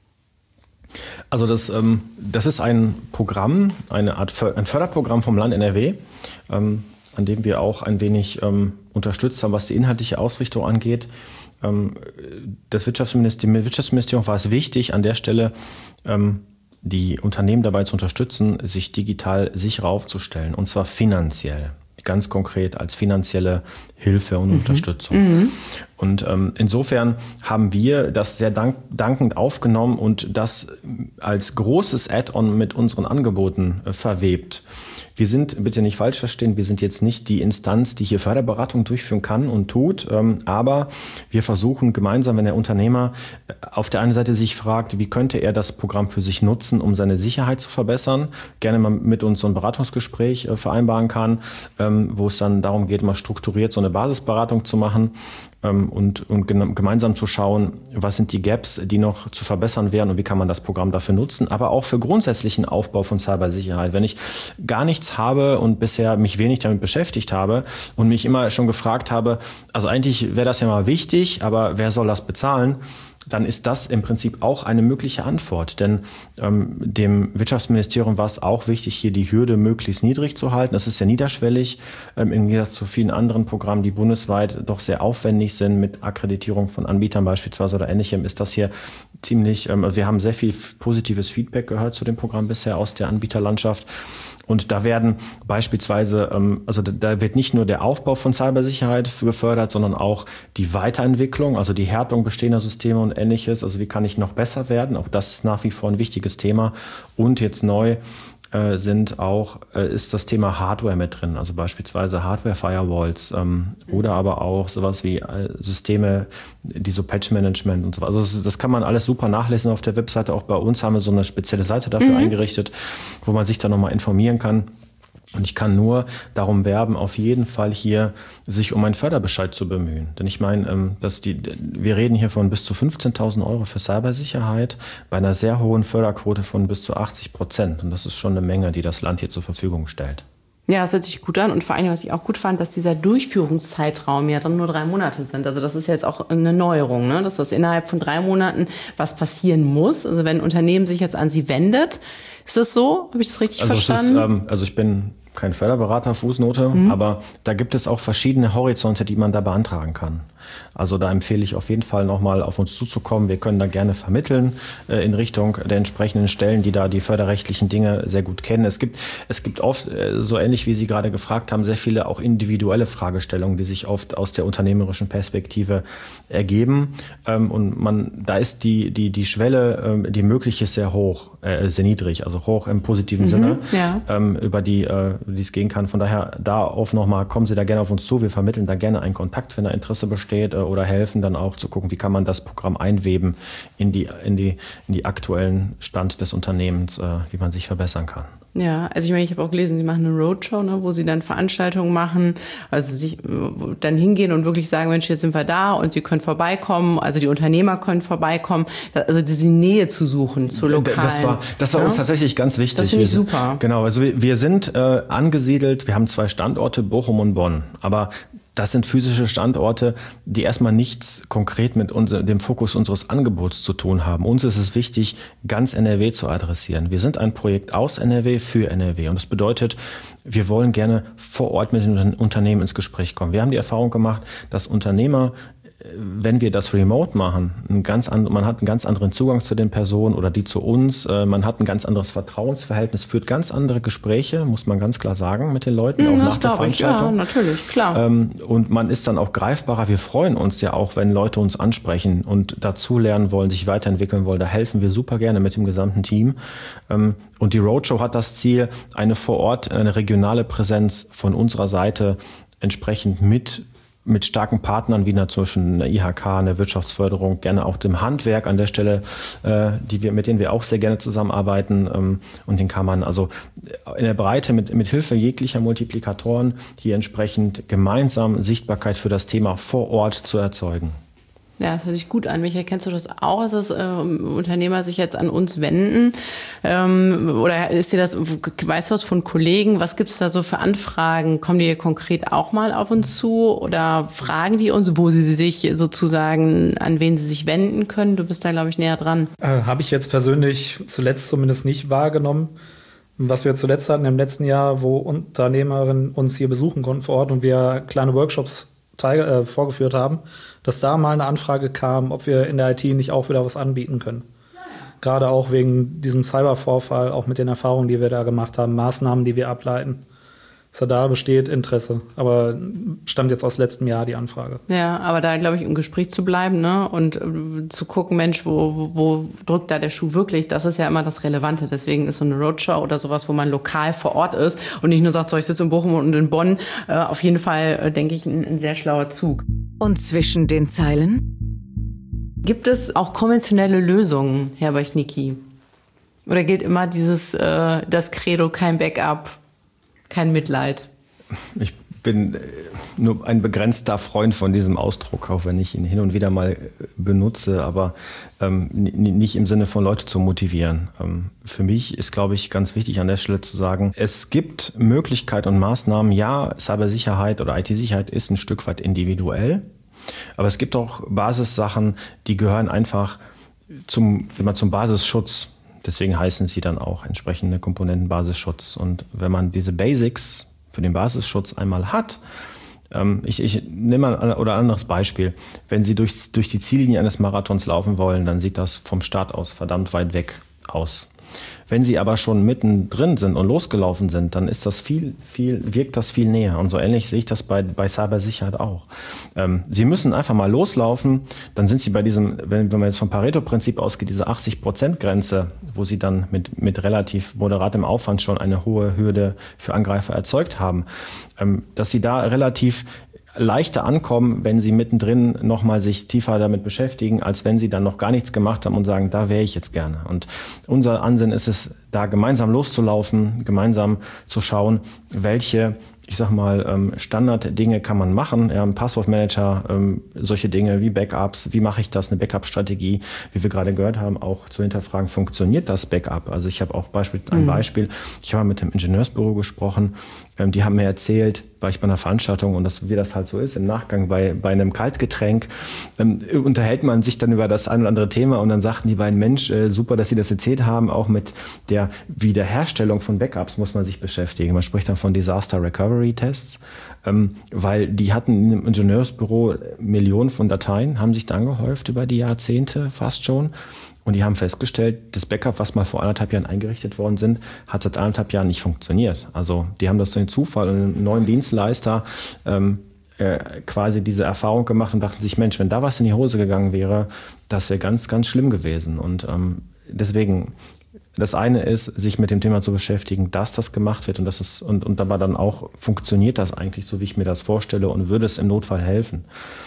Also das, ähm, das ist ein Programm, eine Art För- ein Förderprogramm vom Land N R W, ähm, an dem wir auch ein wenig ähm, unterstützt haben, was die inhaltliche Ausrichtung angeht. Ähm, das Wirtschaftsministerium, dem Wirtschaftsministerium war es wichtig, an der Stelle ähm, die Unternehmen dabei zu unterstützen, sich digital sicherer aufzustellen, und zwar finanziell. Ganz konkret als finanzielle Hilfe und mhm. Unterstützung. Mhm. Und ähm, insofern haben wir das sehr dank, dankend aufgenommen und das als großes Add-on mit unseren Angeboten äh, verwebt. Wir sind, bitte nicht falsch verstehen, wir sind jetzt nicht die Instanz, die hier Förderberatung durchführen kann und tut, ähm, aber wir versuchen gemeinsam, wenn der Unternehmer auf der einen Seite sich fragt, wie könnte er das Programm für sich nutzen, um seine Sicherheit zu verbessern, gerne mal mit uns so ein Beratungsgespräch äh, vereinbaren kann, ähm, wo es dann darum geht, mal strukturiert so eine Basisberatung zu machen, ähm, und, und gemeinsam zu schauen, was sind die Gaps, die noch zu verbessern wären und wie kann man das Programm dafür nutzen, aber auch für grundsätzlichen Aufbau von Cybersicherheit. Wenn ich gar nichts habe und bisher mich wenig damit beschäftigt habe und mich immer schon gefragt habe, also eigentlich wäre das ja mal wichtig, aber wer soll das bezahlen? Dann ist das im Prinzip auch eine mögliche Antwort. Denn ähm, dem Wirtschaftsministerium war es auch wichtig, hier die Hürde möglichst niedrig zu halten. Das ist sehr niederschwellig, ähm, im Gegensatz zu vielen anderen Programmen, die bundesweit doch sehr aufwendig sind, mit Akkreditierung von Anbietern beispielsweise oder Ähnlichem, ist das hier ziemlich, ähm, also wir haben sehr viel positives Feedback gehört zu dem Programm bisher aus der Anbieterlandschaft. Und da werden beispielsweise, also da wird nicht nur der Aufbau von Cybersicherheit gefördert, sondern auch die Weiterentwicklung, also die Härtung bestehender Systeme und Ähnliches. Also wie kann ich noch besser werden? Auch das ist nach wie vor ein wichtiges Thema. Und jetzt neu äh, sind auch, äh, ist das Thema Hardware mit drin. Also beispielsweise Hardware-Firewalls ähm, oder aber auch sowas wie äh, Systeme, die so Patch-Management und so weiter. Also das, das kann man alles super nachlesen auf der Webseite. Auch bei uns haben wir so eine spezielle Seite dafür mhm. eingerichtet, wo man sich dann nochmal informieren kann. Und ich kann nur darum werben, auf jeden Fall hier sich um einen Förderbescheid zu bemühen. Denn ich meine, dass die, wir reden hier von bis zu fünfzehntausend Euro für Cybersicherheit bei einer sehr hohen Förderquote von bis zu achtzig Prozent. Und das ist schon eine Menge, die das Land hier zur Verfügung stellt. Ja, das hört sich gut an. Und vor allem, was ich auch gut fand, dass dieser Durchführungszeitraum ja dann nur drei Monate sind. Also das ist jetzt auch eine Neuerung, ne? Dass das innerhalb von drei Monaten was passieren muss. Also wenn ein Unternehmen sich jetzt an Sie wendet, ist das so? Habe ich das richtig also verstanden? Es ist, ähm, also ich bin kein Förderberater, Fußnote, mhm. aber da gibt es auch verschiedene Horizonte, die man da beantragen kann. Also da empfehle ich auf jeden Fall nochmal auf uns zuzukommen. Wir können da gerne vermitteln äh, in Richtung der entsprechenden Stellen, die da die förderrechtlichen Dinge sehr gut kennen. Es gibt, es gibt oft, äh, so ähnlich wie Sie gerade gefragt haben, sehr viele auch individuelle Fragestellungen, die sich oft aus der unternehmerischen Perspektive ergeben. Ähm, und man, da ist die, die, die Schwelle, äh, die möglich ist, sehr hoch, äh, sehr niedrig, also hoch im positiven mhm, Sinne, ja. ähm, über die, äh, die es gehen kann. Von daher, da auf nochmal, kommen Sie da gerne auf uns zu. Wir vermitteln da gerne einen Kontakt, wenn da Interesse besteht. steht oder helfen dann auch zu gucken, wie kann man das Programm einweben in die, in die, in die aktuellen Stand des Unternehmens, wie man sich verbessern kann. Ja, also ich meine, ich habe auch gelesen, sie machen eine Roadshow, ne, wo sie dann Veranstaltungen machen, also sich dann hingehen und wirklich sagen, Mensch, jetzt sind wir da und sie können vorbeikommen, also die Unternehmer können vorbeikommen, also diese Nähe zu suchen zu lokalen. Das war, das war ja? uns tatsächlich ganz wichtig. Das finde ich super. Genau, also wir, wir sind äh, angesiedelt, wir haben zwei Standorte, Bochum und Bonn, aber das sind physische Standorte, die erstmal nichts konkret mit unser, dem Fokus unseres Angebots zu tun haben. Uns ist es wichtig, ganz N R W zu adressieren. Wir sind ein Projekt aus N R W für N R W. Und das bedeutet, wir wollen gerne vor Ort mit den Unternehmen ins Gespräch kommen. Wir haben die Erfahrung gemacht, dass Unternehmer, wenn wir das remote machen, ein ganz and, man hat einen ganz anderen Zugang zu den Personen oder die zu uns, man hat ein ganz anderes Vertrauensverhältnis, führt ganz andere Gespräche, muss man ganz klar sagen, mit den Leuten, mhm, auch nach der Veranstaltung. Ja, natürlich, klar. Und man ist dann auch greifbarer. Wir freuen uns ja auch, wenn Leute uns ansprechen und dazulernen wollen, sich weiterentwickeln wollen. Da helfen wir super gerne mit dem gesamten Team. Und die Roadshow hat das Ziel, eine vor Ort, eine regionale Präsenz von unserer Seite entsprechend mit mit starken Partnern wie zwischen der I H K, der Wirtschaftsförderung, gerne auch dem Handwerk an der Stelle, äh, die wir, mit denen wir auch sehr gerne zusammenarbeiten, ähm, und den kann man also in der Breite mit, mit Hilfe jeglicher Multiplikatoren hier entsprechend gemeinsam Sichtbarkeit für das Thema vor Ort zu erzeugen. Ja, das hört sich gut an. Michael, kennst du das auch, dass äh, Unternehmer sich jetzt an uns wenden? Ähm, oder ist dir das, weißt du was von Kollegen? Was gibt's da so für Anfragen? Kommen die konkret auch mal auf uns zu? Oder fragen die uns, wo sie sich sozusagen, an wen sie sich wenden können? Du bist da, glaube ich, näher dran. Äh, Habe ich jetzt persönlich zuletzt zumindest nicht wahrgenommen. Was wir zuletzt hatten im letzten Jahr, wo Unternehmerinnen uns hier besuchen konnten vor Ort und wir kleine Workshops teil, äh, vorgeführt haben, dass da mal eine Anfrage kam, ob wir in der I T nicht auch wieder was anbieten können. Ja, ja. Gerade auch wegen diesem Cybervorfall, auch mit den Erfahrungen, die wir da gemacht haben, Maßnahmen, die wir ableiten. Also da besteht Interesse, aber stammt jetzt aus letztem Jahr die Anfrage. Ja, aber da, glaube ich, im Gespräch zu bleiben, ne, und äh, zu gucken, Mensch, wo, wo, wo drückt da der Schuh wirklich, das ist ja immer das Relevante. Deswegen ist so eine Roadshow oder sowas, wo man lokal vor Ort ist und nicht nur sagt, so, ich sitze in Bochum und in Bonn, äh, auf jeden Fall, äh, denke ich, ein, ein sehr schlauer Zug. Und zwischen den Zeilen? Gibt es auch konventionelle Lösungen, Herr Wojnicki? Oder gilt immer dieses, äh, das Credo, kein Backup, kein Mitleid? Ich bin nur ein begrenzter Freund von diesem Ausdruck, auch wenn ich ihn hin und wieder mal benutze, aber ähm, nicht im Sinne von Leute zu motivieren. Ähm, für mich ist, glaube ich, ganz wichtig an der Stelle zu sagen, es gibt Möglichkeiten und Maßnahmen. Ja, Cybersicherheit oder I T-Sicherheit ist ein Stück weit individuell, aber es gibt auch Basissachen, die gehören einfach zum, immer zum Basisschutz. Deswegen heißen sie dann auch entsprechende Komponenten Basisschutz. Und wenn man diese Basics für den Basisschutz einmal hat, ähm, ich, ich nehme mal ein oder anderes Beispiel. Wenn Sie durch, durch die Ziellinie eines Marathons laufen wollen, dann sieht das vom Start aus verdammt weit weg aus. Wenn Sie aber schon mittendrin sind und losgelaufen sind, dann ist das viel, viel, wirkt das viel näher. Und so ähnlich sehe ich das bei, bei Cybersicherheit auch. Ähm, Sie müssen einfach mal loslaufen, dann sind Sie bei diesem, wenn, wenn man jetzt vom Pareto-Prinzip ausgeht, diese achtzig Prozent Grenze, wo Sie dann mit, mit relativ moderatem Aufwand schon eine hohe Hürde für Angreifer erzeugt haben, ähm, dass Sie da relativ leichter ankommen, wenn sie mittendrin nochmal sich tiefer damit beschäftigen, als wenn sie dann noch gar nichts gemacht haben und sagen, da wäre ich jetzt gerne. Und unser Ansinnen ist es, da gemeinsam loszulaufen, gemeinsam zu schauen, welche, ich sag mal, Standarddinge kann man machen. Ja, ein Passwortmanager, solche Dinge wie Backups, wie mache ich das, eine Backup-Strategie, wie wir gerade gehört haben, auch zu hinterfragen, funktioniert das Backup? Also ich habe auch Beispiel, ein Beispiel, ich habe mit dem Ingenieursbüro gesprochen, die haben mir erzählt, war ich bei einer Veranstaltung und das, wie das halt so ist, im Nachgang bei, bei einem Kaltgetränk, ähm, unterhält man sich dann über das ein oder andere Thema und dann sagten die beiden, Mensch, äh, super, dass sie das erzählt haben, auch mit der Wiederherstellung von Backups muss man sich beschäftigen. Man spricht dann von Disaster Recovery Tests, ähm, weil die hatten im Ingenieursbüro Millionen von Dateien, haben sich da angehäuft über die Jahrzehnte fast schon. Und die haben festgestellt, das Backup, was mal vor anderthalb Jahren eingerichtet worden sind, hat seit anderthalb Jahren nicht funktioniert. Also die haben das durch den Zufall und einen neuen Dienstleister ähm, äh, quasi diese Erfahrung gemacht und dachten sich, Mensch, wenn da was in die Hose gegangen wäre, das wäre ganz, ganz schlimm gewesen. Und ähm, deswegen, das eine ist, sich mit dem Thema zu beschäftigen, dass das gemacht wird und das ist, und, und dabei dann auch, funktioniert das eigentlich so, wie ich mir das vorstelle und würde es im Notfall helfen.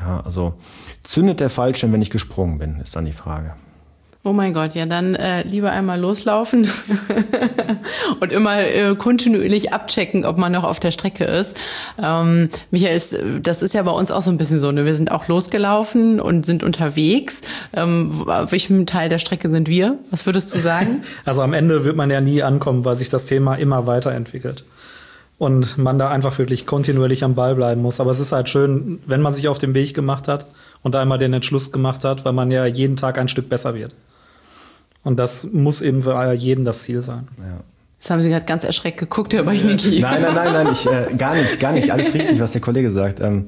Ja, also zündet der Fallschirm, wenn ich gesprungen bin, ist dann die Frage. Oh mein Gott, ja, dann äh, lieber einmal loslaufen und immer äh, kontinuierlich abchecken, ob man noch auf der Strecke ist. Ähm, Michael, ist, das ist ja bei uns auch so ein bisschen so, ne? Wir sind auch losgelaufen und sind unterwegs. Ähm, auf welchem Teil der Strecke sind wir? Was würdest du sagen? Also am Ende wird man ja nie ankommen, weil sich das Thema immer weiterentwickelt. Und man da einfach wirklich kontinuierlich am Ball bleiben muss. Aber es ist halt schön, wenn man sich auf den Weg gemacht hat und einmal den Entschluss gemacht hat, weil man ja jeden Tag ein Stück besser wird. Und das muss eben für jeden das Ziel sein. Ja. Jetzt haben Sie gerade ganz erschreckt geguckt, Herr Bajnicki. Nein, nein, nein, nein, ich, äh, gar nicht, gar nicht. Alles richtig, was der Kollege sagt. Ähm,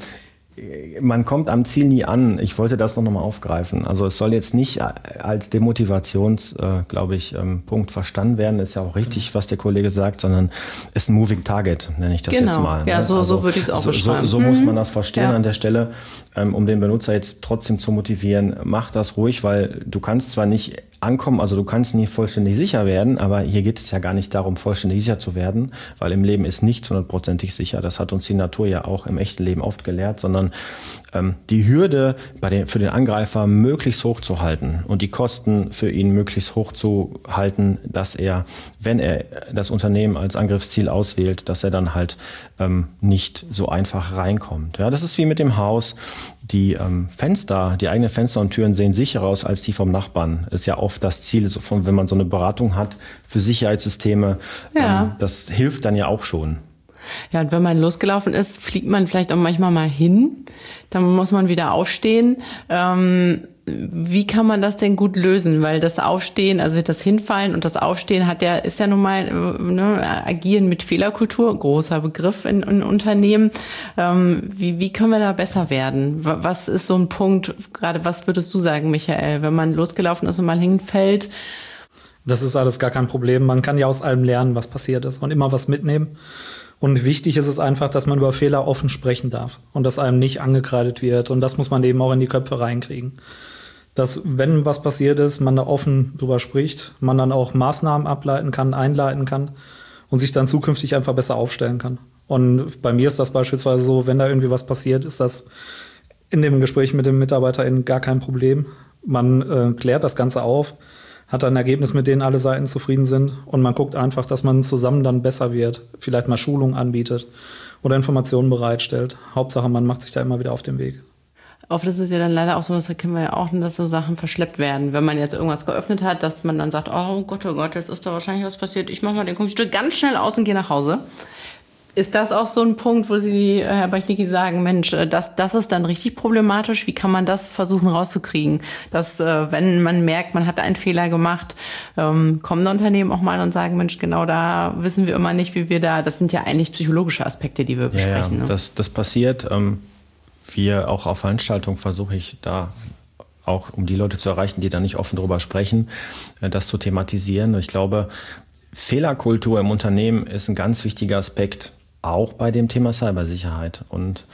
man kommt am Ziel nie an. Ich wollte das noch mal aufgreifen. Also es soll jetzt nicht als Demotivations, äh, glaube ich, ähm, Punkt verstanden werden. Ist ja auch richtig, was der Kollege sagt, sondern ist ein Moving Target, nenne ich das genau. jetzt mal. Ja, ne? so, also, so würde ich es auch so, beschreiben. So, so mhm. muss man das verstehen ja. an der Stelle, ähm, um den Benutzer jetzt trotzdem zu motivieren. Mach das ruhig, weil du kannst zwar nicht ankommen, also du kannst nie vollständig sicher werden, aber hier geht es ja gar nicht darum, vollständig sicher zu werden, weil im Leben ist nichts hundertprozentig sicher. Das hat uns die Natur ja auch im echten Leben oft gelehrt, sondern ähm, die Hürde bei den, für den Angreifer möglichst hoch zu halten und die Kosten für ihn möglichst hoch zu halten, dass er, wenn er das Unternehmen als Angriffsziel auswählt, dass er dann halt ähm, nicht so einfach reinkommt. Ja, das ist wie mit dem Haus. Die ähm, Fenster, die eigenen Fenster und Türen sehen sicherer aus als die vom Nachbarn. Ist ja oft das Ziel, so von, wenn man so eine Beratung hat für Sicherheitssysteme. Ja. Ähm, das hilft dann ja auch schon. Ja, und wenn man losgelaufen ist, fliegt man vielleicht auch manchmal mal hin. Dann muss man wieder aufstehen. Ähm, wie kann man das denn gut lösen? Weil das Aufstehen, also das Hinfallen und das Aufstehen hat ja, ist ja nun mal, ne, Agieren mit Fehlerkultur, großer Begriff in, in Unternehmen. Ähm, wie, wie können wir da besser werden? Was ist so ein Punkt, gerade was würdest du sagen, Michael, wenn man losgelaufen ist und mal hinfällt? Das ist alles gar kein Problem. Man kann ja aus allem lernen, was passiert ist und immer was mitnehmen. Und wichtig ist es einfach, dass man über Fehler offen sprechen darf und dass einem nicht angekreidet wird. Und das muss man eben auch in die Köpfe reinkriegen. Dass, wenn was passiert ist, man da offen drüber spricht, man dann auch Maßnahmen ableiten kann, einleiten kann und sich dann zukünftig einfach besser aufstellen kann. Und bei mir ist das beispielsweise so, wenn da irgendwie was passiert, ist das in dem Gespräch mit dem MitarbeiterInnen gar kein Problem. Man äh, klärt das Ganze auf, hat ein Ergebnis, mit denen alle Seiten zufrieden sind und man guckt einfach, dass man zusammen dann besser wird, vielleicht mal Schulungen anbietet oder Informationen bereitstellt. Hauptsache, man macht sich da immer wieder auf den Weg. Oft ist es ja dann leider auch so, das kennen wir ja auch, dass so Sachen verschleppt werden. Wenn man jetzt irgendwas geöffnet hat, dass man dann sagt, oh Gott, oh Gott, jetzt ist da wahrscheinlich was passiert. Ich mache mal den Computer ganz schnell aus und gehe nach Hause. Ist das auch so ein Punkt, wo Sie, Herr Bajnicki, sagen, Mensch, das, das ist dann richtig problematisch? Wie kann man das versuchen rauszukriegen? Dass, wenn man merkt, man hat einen Fehler gemacht, ähm, kommen Unternehmen auch mal und sagen, Mensch, genau da wissen wir immer nicht, wie wir da, das sind ja eigentlich psychologische Aspekte, die wir besprechen. Ja, ja. Ne? Das, das passiert. Ähm Wir auch auf Veranstaltungen versuche ich da auch, um die Leute zu erreichen, die da nicht offen drüber sprechen, das zu thematisieren. Ich glaube, Fehlerkultur im Unternehmen ist ein ganz wichtiger Aspekt, auch bei dem Thema Cybersicherheit. Und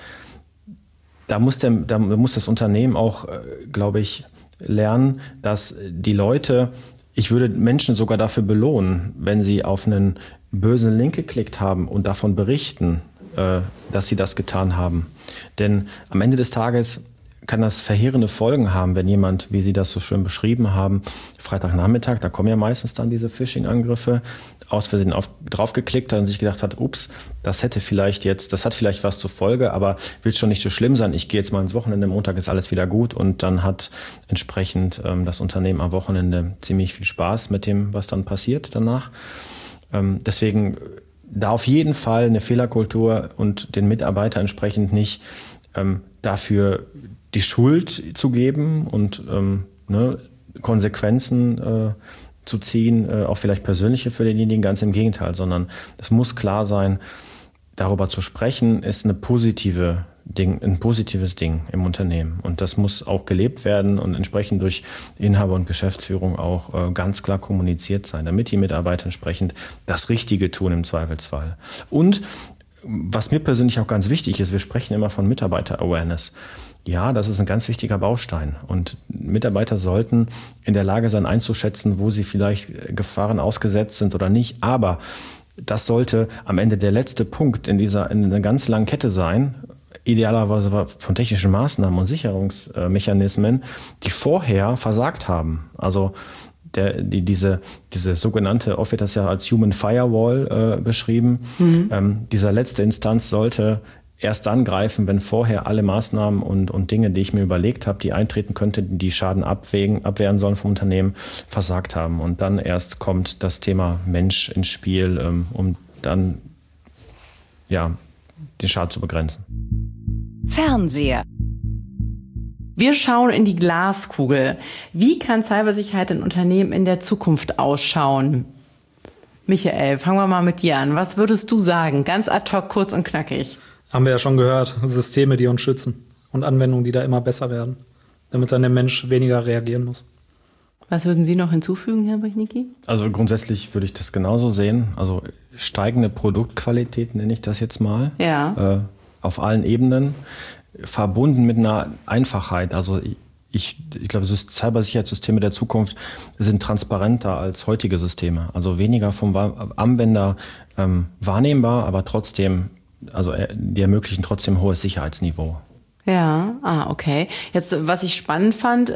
da muss, der, da muss das Unternehmen auch, glaube ich, lernen, dass die Leute, ich würde Menschen sogar dafür belohnen, wenn sie auf einen bösen Link geklickt haben und davon berichten, dass sie das getan haben. Denn am Ende des Tages kann das verheerende Folgen haben, wenn jemand, wie Sie das so schön beschrieben haben, Freitagnachmittag, da kommen ja meistens dann diese Phishing-Angriffe, aus Versehen auf, drauf geklickt hat und sich gedacht hat, ups, das hätte vielleicht jetzt, das hat vielleicht was zur Folge, aber wird schon nicht so schlimm sein. Ich gehe jetzt mal ins Wochenende, Montag ist alles wieder gut und dann hat entsprechend ähm, das Unternehmen am Wochenende ziemlich viel Spaß mit dem, was dann passiert danach. Ähm, deswegen da auf jeden Fall eine Fehlerkultur und den Mitarbeiter entsprechend nicht ähm, dafür die Schuld zu geben und ähm, ne, Konsequenzen äh, zu ziehen, äh, auch vielleicht persönliche für denjenigen, ganz im Gegenteil, sondern es muss klar sein, darüber zu sprechen, ist eine positive Ding, ein positives Ding im Unternehmen. Und das muss auch gelebt werden und entsprechend durch Inhaber und Geschäftsführung auch äh, ganz klar kommuniziert sein, damit die Mitarbeiter entsprechend das Richtige tun im Zweifelsfall. Und was mir persönlich auch ganz wichtig ist, wir sprechen immer von Mitarbeiter-Awareness. Ja, das ist ein ganz wichtiger Baustein. Und Mitarbeiter sollten in der Lage sein, einzuschätzen, wo sie vielleicht Gefahren ausgesetzt sind oder nicht. Aber das sollte am Ende der letzte Punkt in dieser in einer ganz langen Kette sein, idealerweise von technischen Maßnahmen und Sicherungsmechanismen, die vorher versagt haben. Also der, die, diese, diese sogenannte, oft wird das ja als Human Firewall äh, beschrieben, mhm. ähm, dieser letzte Instanz sollte erst dann greifen, wenn vorher alle Maßnahmen und, und Dinge, die ich mir überlegt habe, die eintreten könnten, die Schaden abwägen, abwehren sollen vom Unternehmen, versagt haben. Und dann erst kommt das Thema Mensch ins Spiel, ähm, um dann ja, den Schaden zu begrenzen. Fernseher. Wir schauen in die Glaskugel. Wie kann Cybersicherheit in Unternehmen in der Zukunft ausschauen? Michael, fangen wir mal mit dir an. Was würdest du sagen? Ganz ad hoc, kurz und knackig. Haben wir ja schon gehört. Systeme, die uns schützen und Anwendungen, die da immer besser werden, damit dann der Mensch weniger reagieren muss. Was würden Sie noch hinzufügen, Herr Bechnicki? Also grundsätzlich würde ich das genauso sehen. Also steigende Produktqualität nenne ich das jetzt mal. Ja. Äh, auf allen Ebenen. Verbunden mit einer Einfachheit. Also ich, ich glaube, Cybersicherheitssysteme der Zukunft sind transparenter als heutige Systeme. Also weniger vom Anwender ähm, wahrnehmbar, aber trotzdem, also die ermöglichen trotzdem hohes Sicherheitsniveau. Ja, ah, okay. Jetzt, was ich spannend fand,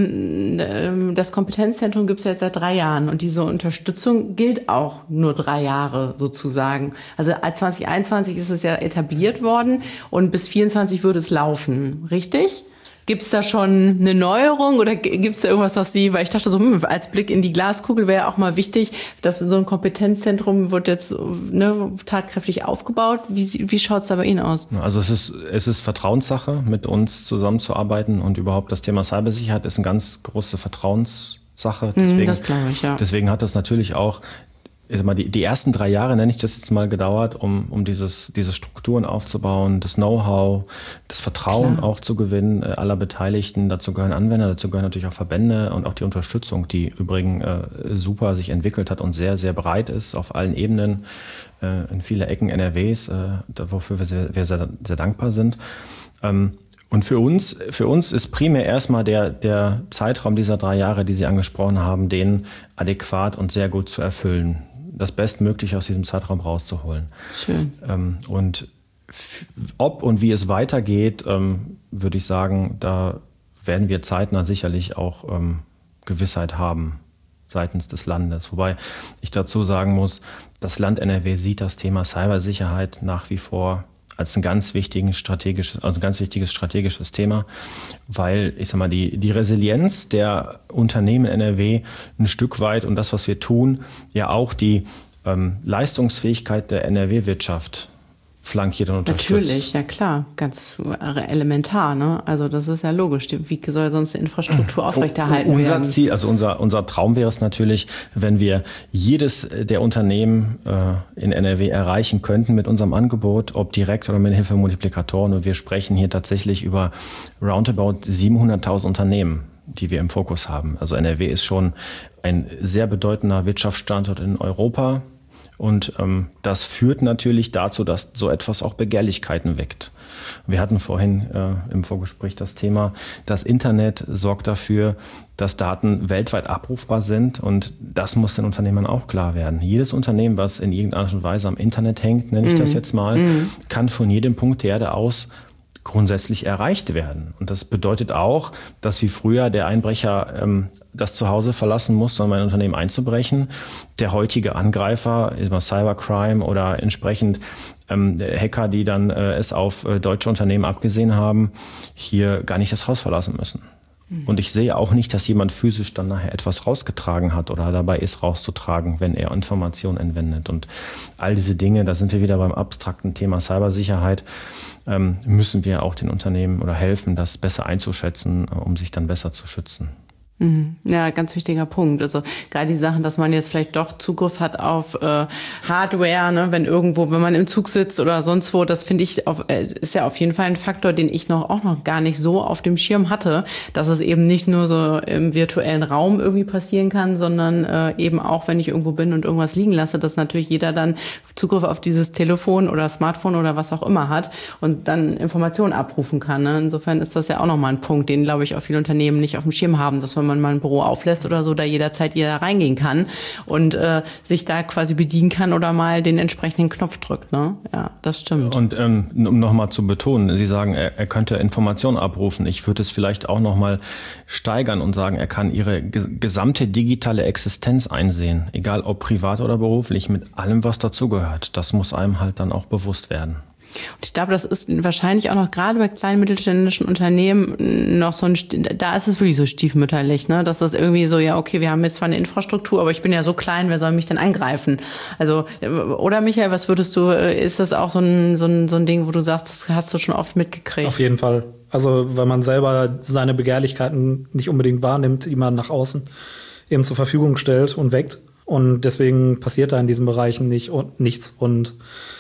ähm, das Kompetenzzentrum gibt es jetzt seit drei Jahren und diese Unterstützung gilt auch nur drei Jahre sozusagen. Also zwanzig einundzwanzig ist es ja etabliert worden und bis vierundzwanzig würde es laufen, richtig? Gibt's da schon eine Neuerung oder gibt's da irgendwas, was Sie, weil ich dachte so, hm, als Blick in die Glaskugel wäre auch mal wichtig, dass so ein Kompetenzzentrum wird jetzt ne, tatkräftig aufgebaut. Wie, wie schaut's da bei Ihnen aus? Also es ist, es ist Vertrauenssache, mit uns zusammenzuarbeiten und überhaupt das Thema Cybersicherheit ist eine ganz große Vertrauenssache. Deswegen, das glaube ich, ja. Deswegen hat das natürlich auch ich sag mal, die, die ersten drei Jahre, nenne ich das jetzt mal, gedauert, um, um dieses, diese Strukturen aufzubauen, das Know-how, das Vertrauen Klar. auch zu gewinnen äh, aller Beteiligten. Dazu gehören Anwender, dazu gehören natürlich auch Verbände und auch die Unterstützung, die übrigens äh, super sich entwickelt hat und sehr, sehr breit ist auf allen Ebenen, äh, in viele Ecken N R Ws, äh, wofür wir sehr, wir sehr, sehr dankbar sind. Ähm, Und für uns, für uns ist primär erstmal der, der Zeitraum dieser drei Jahre, die Sie angesprochen haben, den adäquat und sehr gut zu erfüllen. Das Bestmögliche aus diesem Zeitraum rauszuholen. Schön. Ähm, und f- ob und wie es weitergeht, ähm, würde ich sagen, da werden wir zeitnah sicherlich auch ähm, Gewissheit haben seitens des Landes. Wobei ich dazu sagen muss, das Land N R W sieht das Thema Cybersicherheit nach wie vor als ein ganz wichtiges strategisches, also ein ganz wichtiges strategisches Thema, weil ich sag mal die die Resilienz der Unternehmen in N R W ein Stück weit und das, was wir tun, ja auch die ähm, Leistungsfähigkeit der N R W-Wirtschaft flankiert und unterstützt. Natürlich, ja klar, ganz elementar, ne? Also das ist ja logisch. Wie soll sonst die Infrastruktur aufrechterhalten unser werden? Ziel, also unser unser Traum wäre es natürlich, wenn wir jedes der Unternehmen äh, in N R W erreichen könnten mit unserem Angebot, ob direkt oder mit Hilfe von Multiplikatoren. Und wir sprechen hier tatsächlich über roundabout siebenhunderttausend Unternehmen, die wir im Fokus haben. Also N R W ist schon ein sehr bedeutender Wirtschaftsstandort in Europa. Und ähm, das führt natürlich dazu, dass so etwas auch Begehrlichkeiten weckt. Wir hatten vorhin äh, im Vorgespräch das Thema, das Internet sorgt dafür, dass Daten weltweit abrufbar sind und das muss den Unternehmern auch klar werden. Jedes Unternehmen, was in irgendeiner Art und Weise am Internet hängt, nenne ich mm. das jetzt mal, mm. kann von jedem Punkt der Erde aus grundsätzlich erreicht werden. Und das bedeutet auch, dass wie früher der Einbrecher ähm, das Zuhause verlassen muss, um ein Unternehmen einzubrechen, der heutige Angreifer, ist mal Cybercrime oder entsprechend ähm, Hacker, die dann äh, es auf äh, deutsche Unternehmen abgesehen haben, hier gar nicht das Haus verlassen müssen. Mhm. Und ich sehe auch nicht, dass jemand physisch dann nachher etwas rausgetragen hat oder dabei ist, rauszutragen, wenn er Informationen entwendet. Und all diese Dinge, da sind wir wieder beim abstrakten Thema Cybersicherheit, ähm, müssen wir auch den Unternehmen oder helfen, das besser einzuschätzen, um sich dann besser zu schützen. Ja, ganz wichtiger Punkt. Also gerade die Sachen, dass man jetzt vielleicht doch Zugriff hat auf äh, Hardware, ne, wenn irgendwo, wenn man im Zug sitzt oder sonst wo, das finde ich, auf, äh, ist ja auf jeden Fall ein Faktor, den ich noch auch noch gar nicht so auf dem Schirm hatte, dass es eben nicht nur so im virtuellen Raum irgendwie passieren kann, sondern äh, eben auch, wenn ich irgendwo bin und irgendwas liegen lasse, dass natürlich jeder dann Zugriff auf dieses Telefon oder Smartphone oder was auch immer hat und dann Informationen abrufen kann. Ne? Insofern ist das ja auch nochmal ein Punkt, den, glaube ich, auch viele Unternehmen nicht auf dem Schirm haben, dass wenn man man mal ein Büro auflässt oder so, da jederzeit jeder reingehen kann und äh, sich da quasi bedienen kann oder mal den entsprechenden Knopf drückt. Ne? Ja, das stimmt. Und ähm, um nochmal zu betonen, Sie sagen, er, er könnte Informationen abrufen. Ich würde es vielleicht auch nochmal steigern und sagen, er kann Ihre ge- gesamte digitale Existenz einsehen, egal ob privat oder beruflich, mit allem, was dazugehört. Das muss einem halt dann auch bewusst werden. Und ich glaube, das ist wahrscheinlich auch noch gerade bei kleinen mittelständischen Unternehmen noch so ein, da ist es wirklich so stiefmütterlich, ne, dass das irgendwie so, ja, okay, wir haben jetzt zwar eine Infrastruktur, aber ich bin ja so klein, wer soll mich denn angreifen? Also, oder Michael, was würdest du, ist das auch so ein, so ein, so ein Ding, wo du sagst, das hast du schon oft mitgekriegt? Auf jeden Fall. Also, weil man selber seine Begehrlichkeiten nicht unbedingt wahrnimmt, die man nach außen eben zur Verfügung stellt und weckt. Und deswegen passiert da in diesen Bereichen nicht und nichts. Und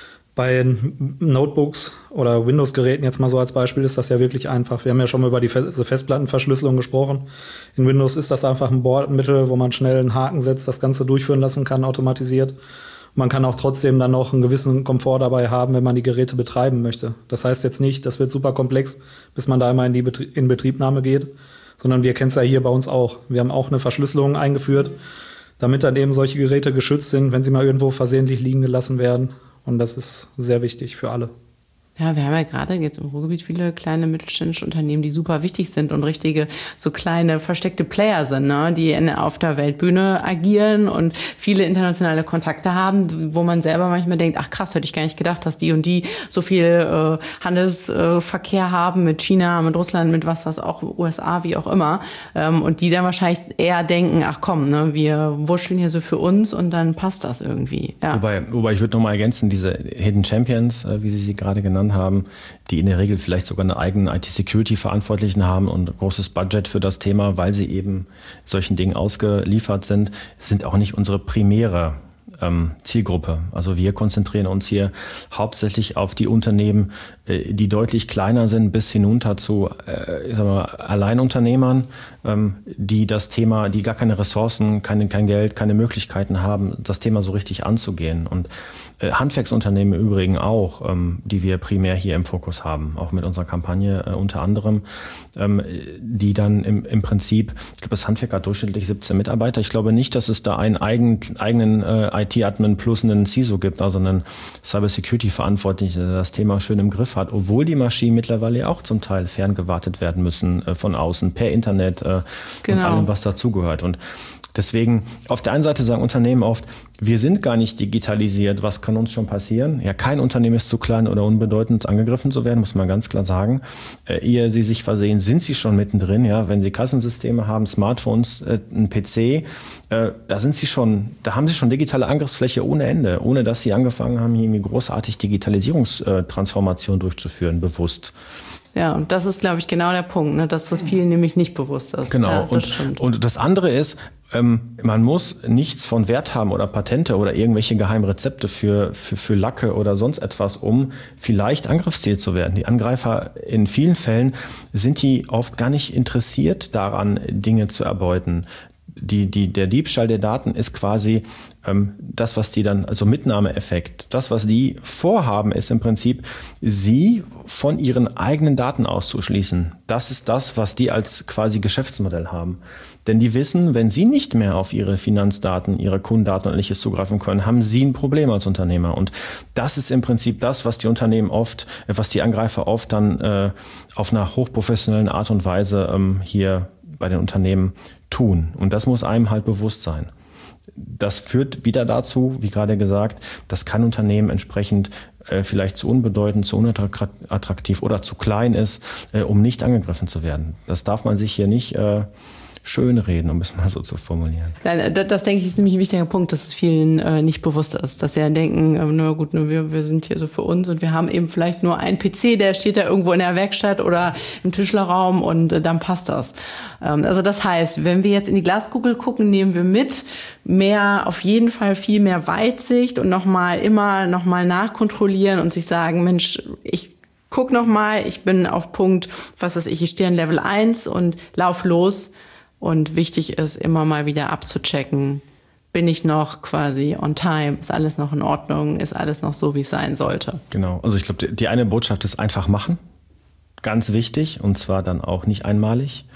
bei Notebooks oder Windows-Geräten jetzt mal so als Beispiel ist das ja wirklich einfach. Wir haben ja schon mal über die Festplattenverschlüsselung gesprochen. In Windows ist das einfach ein Bordmittel, wo man schnell einen Haken setzt, das Ganze durchführen lassen kann, automatisiert. Man kann auch trotzdem dann noch einen gewissen Komfort dabei haben, wenn man die Geräte betreiben möchte. Das heißt jetzt nicht, das wird super komplex, bis man da einmal in die Betrie- in Betriebnahme geht, sondern wir kennen es ja hier bei uns auch. Wir haben auch eine Verschlüsselung eingeführt, damit dann eben solche Geräte geschützt sind, wenn sie mal irgendwo versehentlich liegen gelassen werden. Und das ist sehr wichtig für alle. Ja, wir haben ja gerade jetzt im Ruhrgebiet viele kleine mittelständische Unternehmen, die super wichtig sind und richtige so kleine versteckte Player sind, ne, die in, auf der Weltbühne agieren und viele internationale Kontakte haben, wo man selber manchmal denkt, ach krass, hätte ich gar nicht gedacht, dass die und die so viel äh, Handelsverkehr äh, haben mit China, mit Russland, mit was was auch, U S A, wie auch immer. Ähm, und die dann wahrscheinlich eher denken, ach komm, ne, wir wurschteln hier so für uns und dann passt das irgendwie. Ja. Wobei, wobei ich würde nochmal ergänzen, diese Hidden Champions, äh, wie Sie sie gerade genannt haben, die in der Regel vielleicht sogar eine eigene I T-Security-Verantwortlichen haben und ein großes Budget für das Thema, weil sie eben solchen Dingen ausgeliefert sind, sind auch nicht unsere primäre ähm, Zielgruppe. Also wir konzentrieren uns hier hauptsächlich auf die Unternehmen, äh, die deutlich kleiner sind, bis hinunter zu äh, ich sag mal, Alleinunternehmern, ähm, die das Thema, die gar keine Ressourcen, keine, kein Geld, keine Möglichkeiten haben, das Thema so richtig anzugehen. Und äh, Handwerksunternehmen im Übrigen auch, ähm, die wir primär hier im Fokus haben, auch mit unserer Kampagne äh, unter anderem, ähm, die dann im, im Prinzip, ich glaube, das Handwerk hat durchschnittlich siebzehn Mitarbeiter. Ich glaube nicht, dass es da einen eigen, eigenen äh, I T-Admin plus einen C I S O gibt, also einen Cybersecurity-Verantwortlichen, der das Thema schön im Griff hat, obwohl die Maschinen mittlerweile ja auch zum Teil ferngewartet werden müssen äh, von außen, per Internet äh, genau. und allem, was dazugehört. Und deswegen, auf der einen Seite sagen Unternehmen oft, wir sind gar nicht digitalisiert, was kann uns schon passieren? Ja, kein Unternehmen ist zu klein oder unbedeutend angegriffen zu werden, muss man ganz klar sagen. Äh, ehe sie sich versehen, sind sie schon mittendrin. Ja, wenn sie Kassensysteme haben, Smartphones, äh, ein P C, äh, da sind sie schon, da haben sie schon digitale Angriffsfläche ohne Ende, ohne dass sie angefangen haben, hier irgendwie großartig Digitalisierungstransformation durchzuführen, bewusst. Ja, und das ist, glaube ich, genau der Punkt, ne, dass das vielen nämlich nicht bewusst ist. Genau. Ja, das und, und das andere ist, ähm, man muss nichts von Wert haben oder Patente oder irgendwelche geheimen Rezepte für, für, für Lacke oder sonst etwas, um vielleicht Angriffsziel zu werden. Die Angreifer in vielen Fällen sind die oft gar nicht interessiert daran, Dinge zu erbeuten. Die, die, der Diebstahl der Daten ist quasi ähm, das, was die dann, also Mitnahmeeffekt, das, was die vorhaben, ist im Prinzip, sie von ihren eigenen Daten auszuschließen. Das ist das, was die als quasi Geschäftsmodell haben. Denn die wissen, wenn sie nicht mehr auf ihre Finanzdaten, ihre Kundendaten und ähnliches zugreifen können, haben sie ein Problem als Unternehmer. Und das ist im Prinzip das, was die Unternehmen oft, was die Angreifer oft dann äh, auf einer hochprofessionellen Art und Weise ähm, hier bei den Unternehmen tun. Und das muss einem halt bewusst sein. Das führt wieder dazu, wie gerade gesagt, dass kein Unternehmen entsprechend äh, vielleicht zu unbedeutend, zu unattraktiv oder zu klein ist, äh, um nicht angegriffen zu werden. Das darf man sich hier nicht äh, schönreden, um es mal so zu formulieren. Nein, das, das denke ich ist nämlich ein wichtiger Punkt, dass es vielen äh, nicht bewusst ist, dass sie ja denken, äh, na gut, nur wir, wir sind hier so für uns und wir haben eben vielleicht nur einen P C, der steht da irgendwo in der Werkstatt oder im Tischlerraum und äh, dann passt das. Ähm, also das heißt, wenn wir jetzt in die Glaskugel gucken, nehmen wir mit mehr, auf jeden Fall viel mehr Weitsicht und nochmal immer nochmal nachkontrollieren und sich sagen, Mensch, ich guck nochmal, ich bin auf Punkt, was weiß ich, ich stehe in Level eins und lauf los. Und wichtig ist, immer mal wieder abzuchecken, bin ich noch quasi on time, ist alles noch in Ordnung, ist alles noch so, wie es sein sollte. Genau, also ich glaube, die eine Botschaft ist einfach machen, ganz wichtig und zwar dann auch nicht einmalig.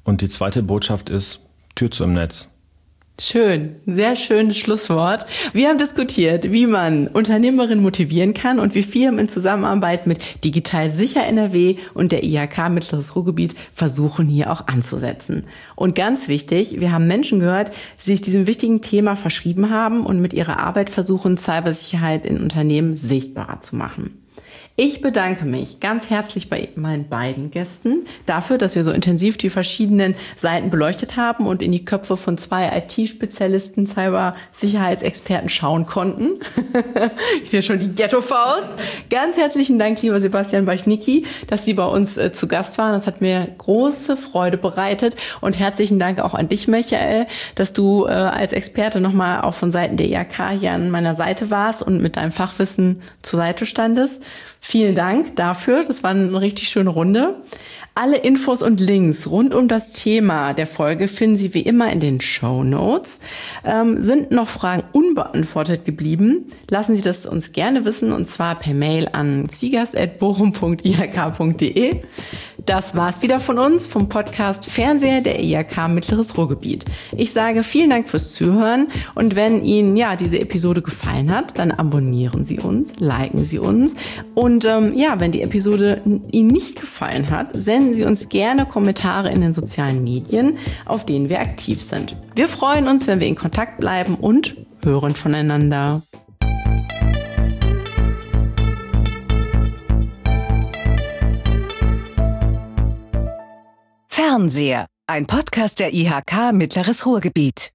Und die zweite Botschaft ist Tür zu im Netz. Schön, sehr schönes Schlusswort. Wir haben diskutiert, wie man Unternehmerinnen motivieren kann und wie Firmen in Zusammenarbeit mit Digital Sicher N R W und der I H K Mittleres Ruhrgebiet versuchen, hier auch anzusetzen. Und ganz wichtig, wir haben Menschen gehört, die sich diesem wichtigen Thema verschrieben haben und mit ihrer Arbeit versuchen, Cybersicherheit in Unternehmen sichtbarer zu machen. Ich bedanke mich ganz herzlich bei meinen beiden Gästen dafür, dass wir so intensiv die verschiedenen Seiten beleuchtet haben und in die Köpfe von zwei I T-Spezialisten, Cybersicherheitsexperten schauen konnten. Ich sehe schon die Ghetto-Faust. Ganz herzlichen Dank, lieber Sebastian Bachnicki, dass Sie bei uns äh, zu Gast waren. Das hat mir große Freude bereitet. Und herzlichen Dank auch an dich, Michael, dass du äh, als Experte nochmal auch von Seiten der I H K hier an meiner Seite warst und mit deinem Fachwissen zur Seite standest. Vielen Dank dafür. Das war eine richtig schöne Runde. Alle Infos und Links rund um das Thema der Folge finden Sie wie immer in den Shownotes. Ähm, sind noch Fragen unbeantwortet geblieben? Lassen Sie das uns gerne wissen, und zwar per Mail an ziegers at bochum punkt i h k punkt d e. Das war's wieder von uns, vom Podcast Fernseher der I H K Mittleres Ruhrgebiet. Ich sage vielen Dank fürs Zuhören, und wenn Ihnen ja diese Episode gefallen hat, dann abonnieren Sie uns, liken Sie uns, und ähm, ja, wenn die Episode Ihnen nicht gefallen hat, senden Sie uns gerne Kommentare in den sozialen Medien, auf denen wir aktiv sind. Wir freuen uns, wenn wir in Kontakt bleiben und hören voneinander. Fernseher, ein Podcast der I H K Mittleres Ruhrgebiet.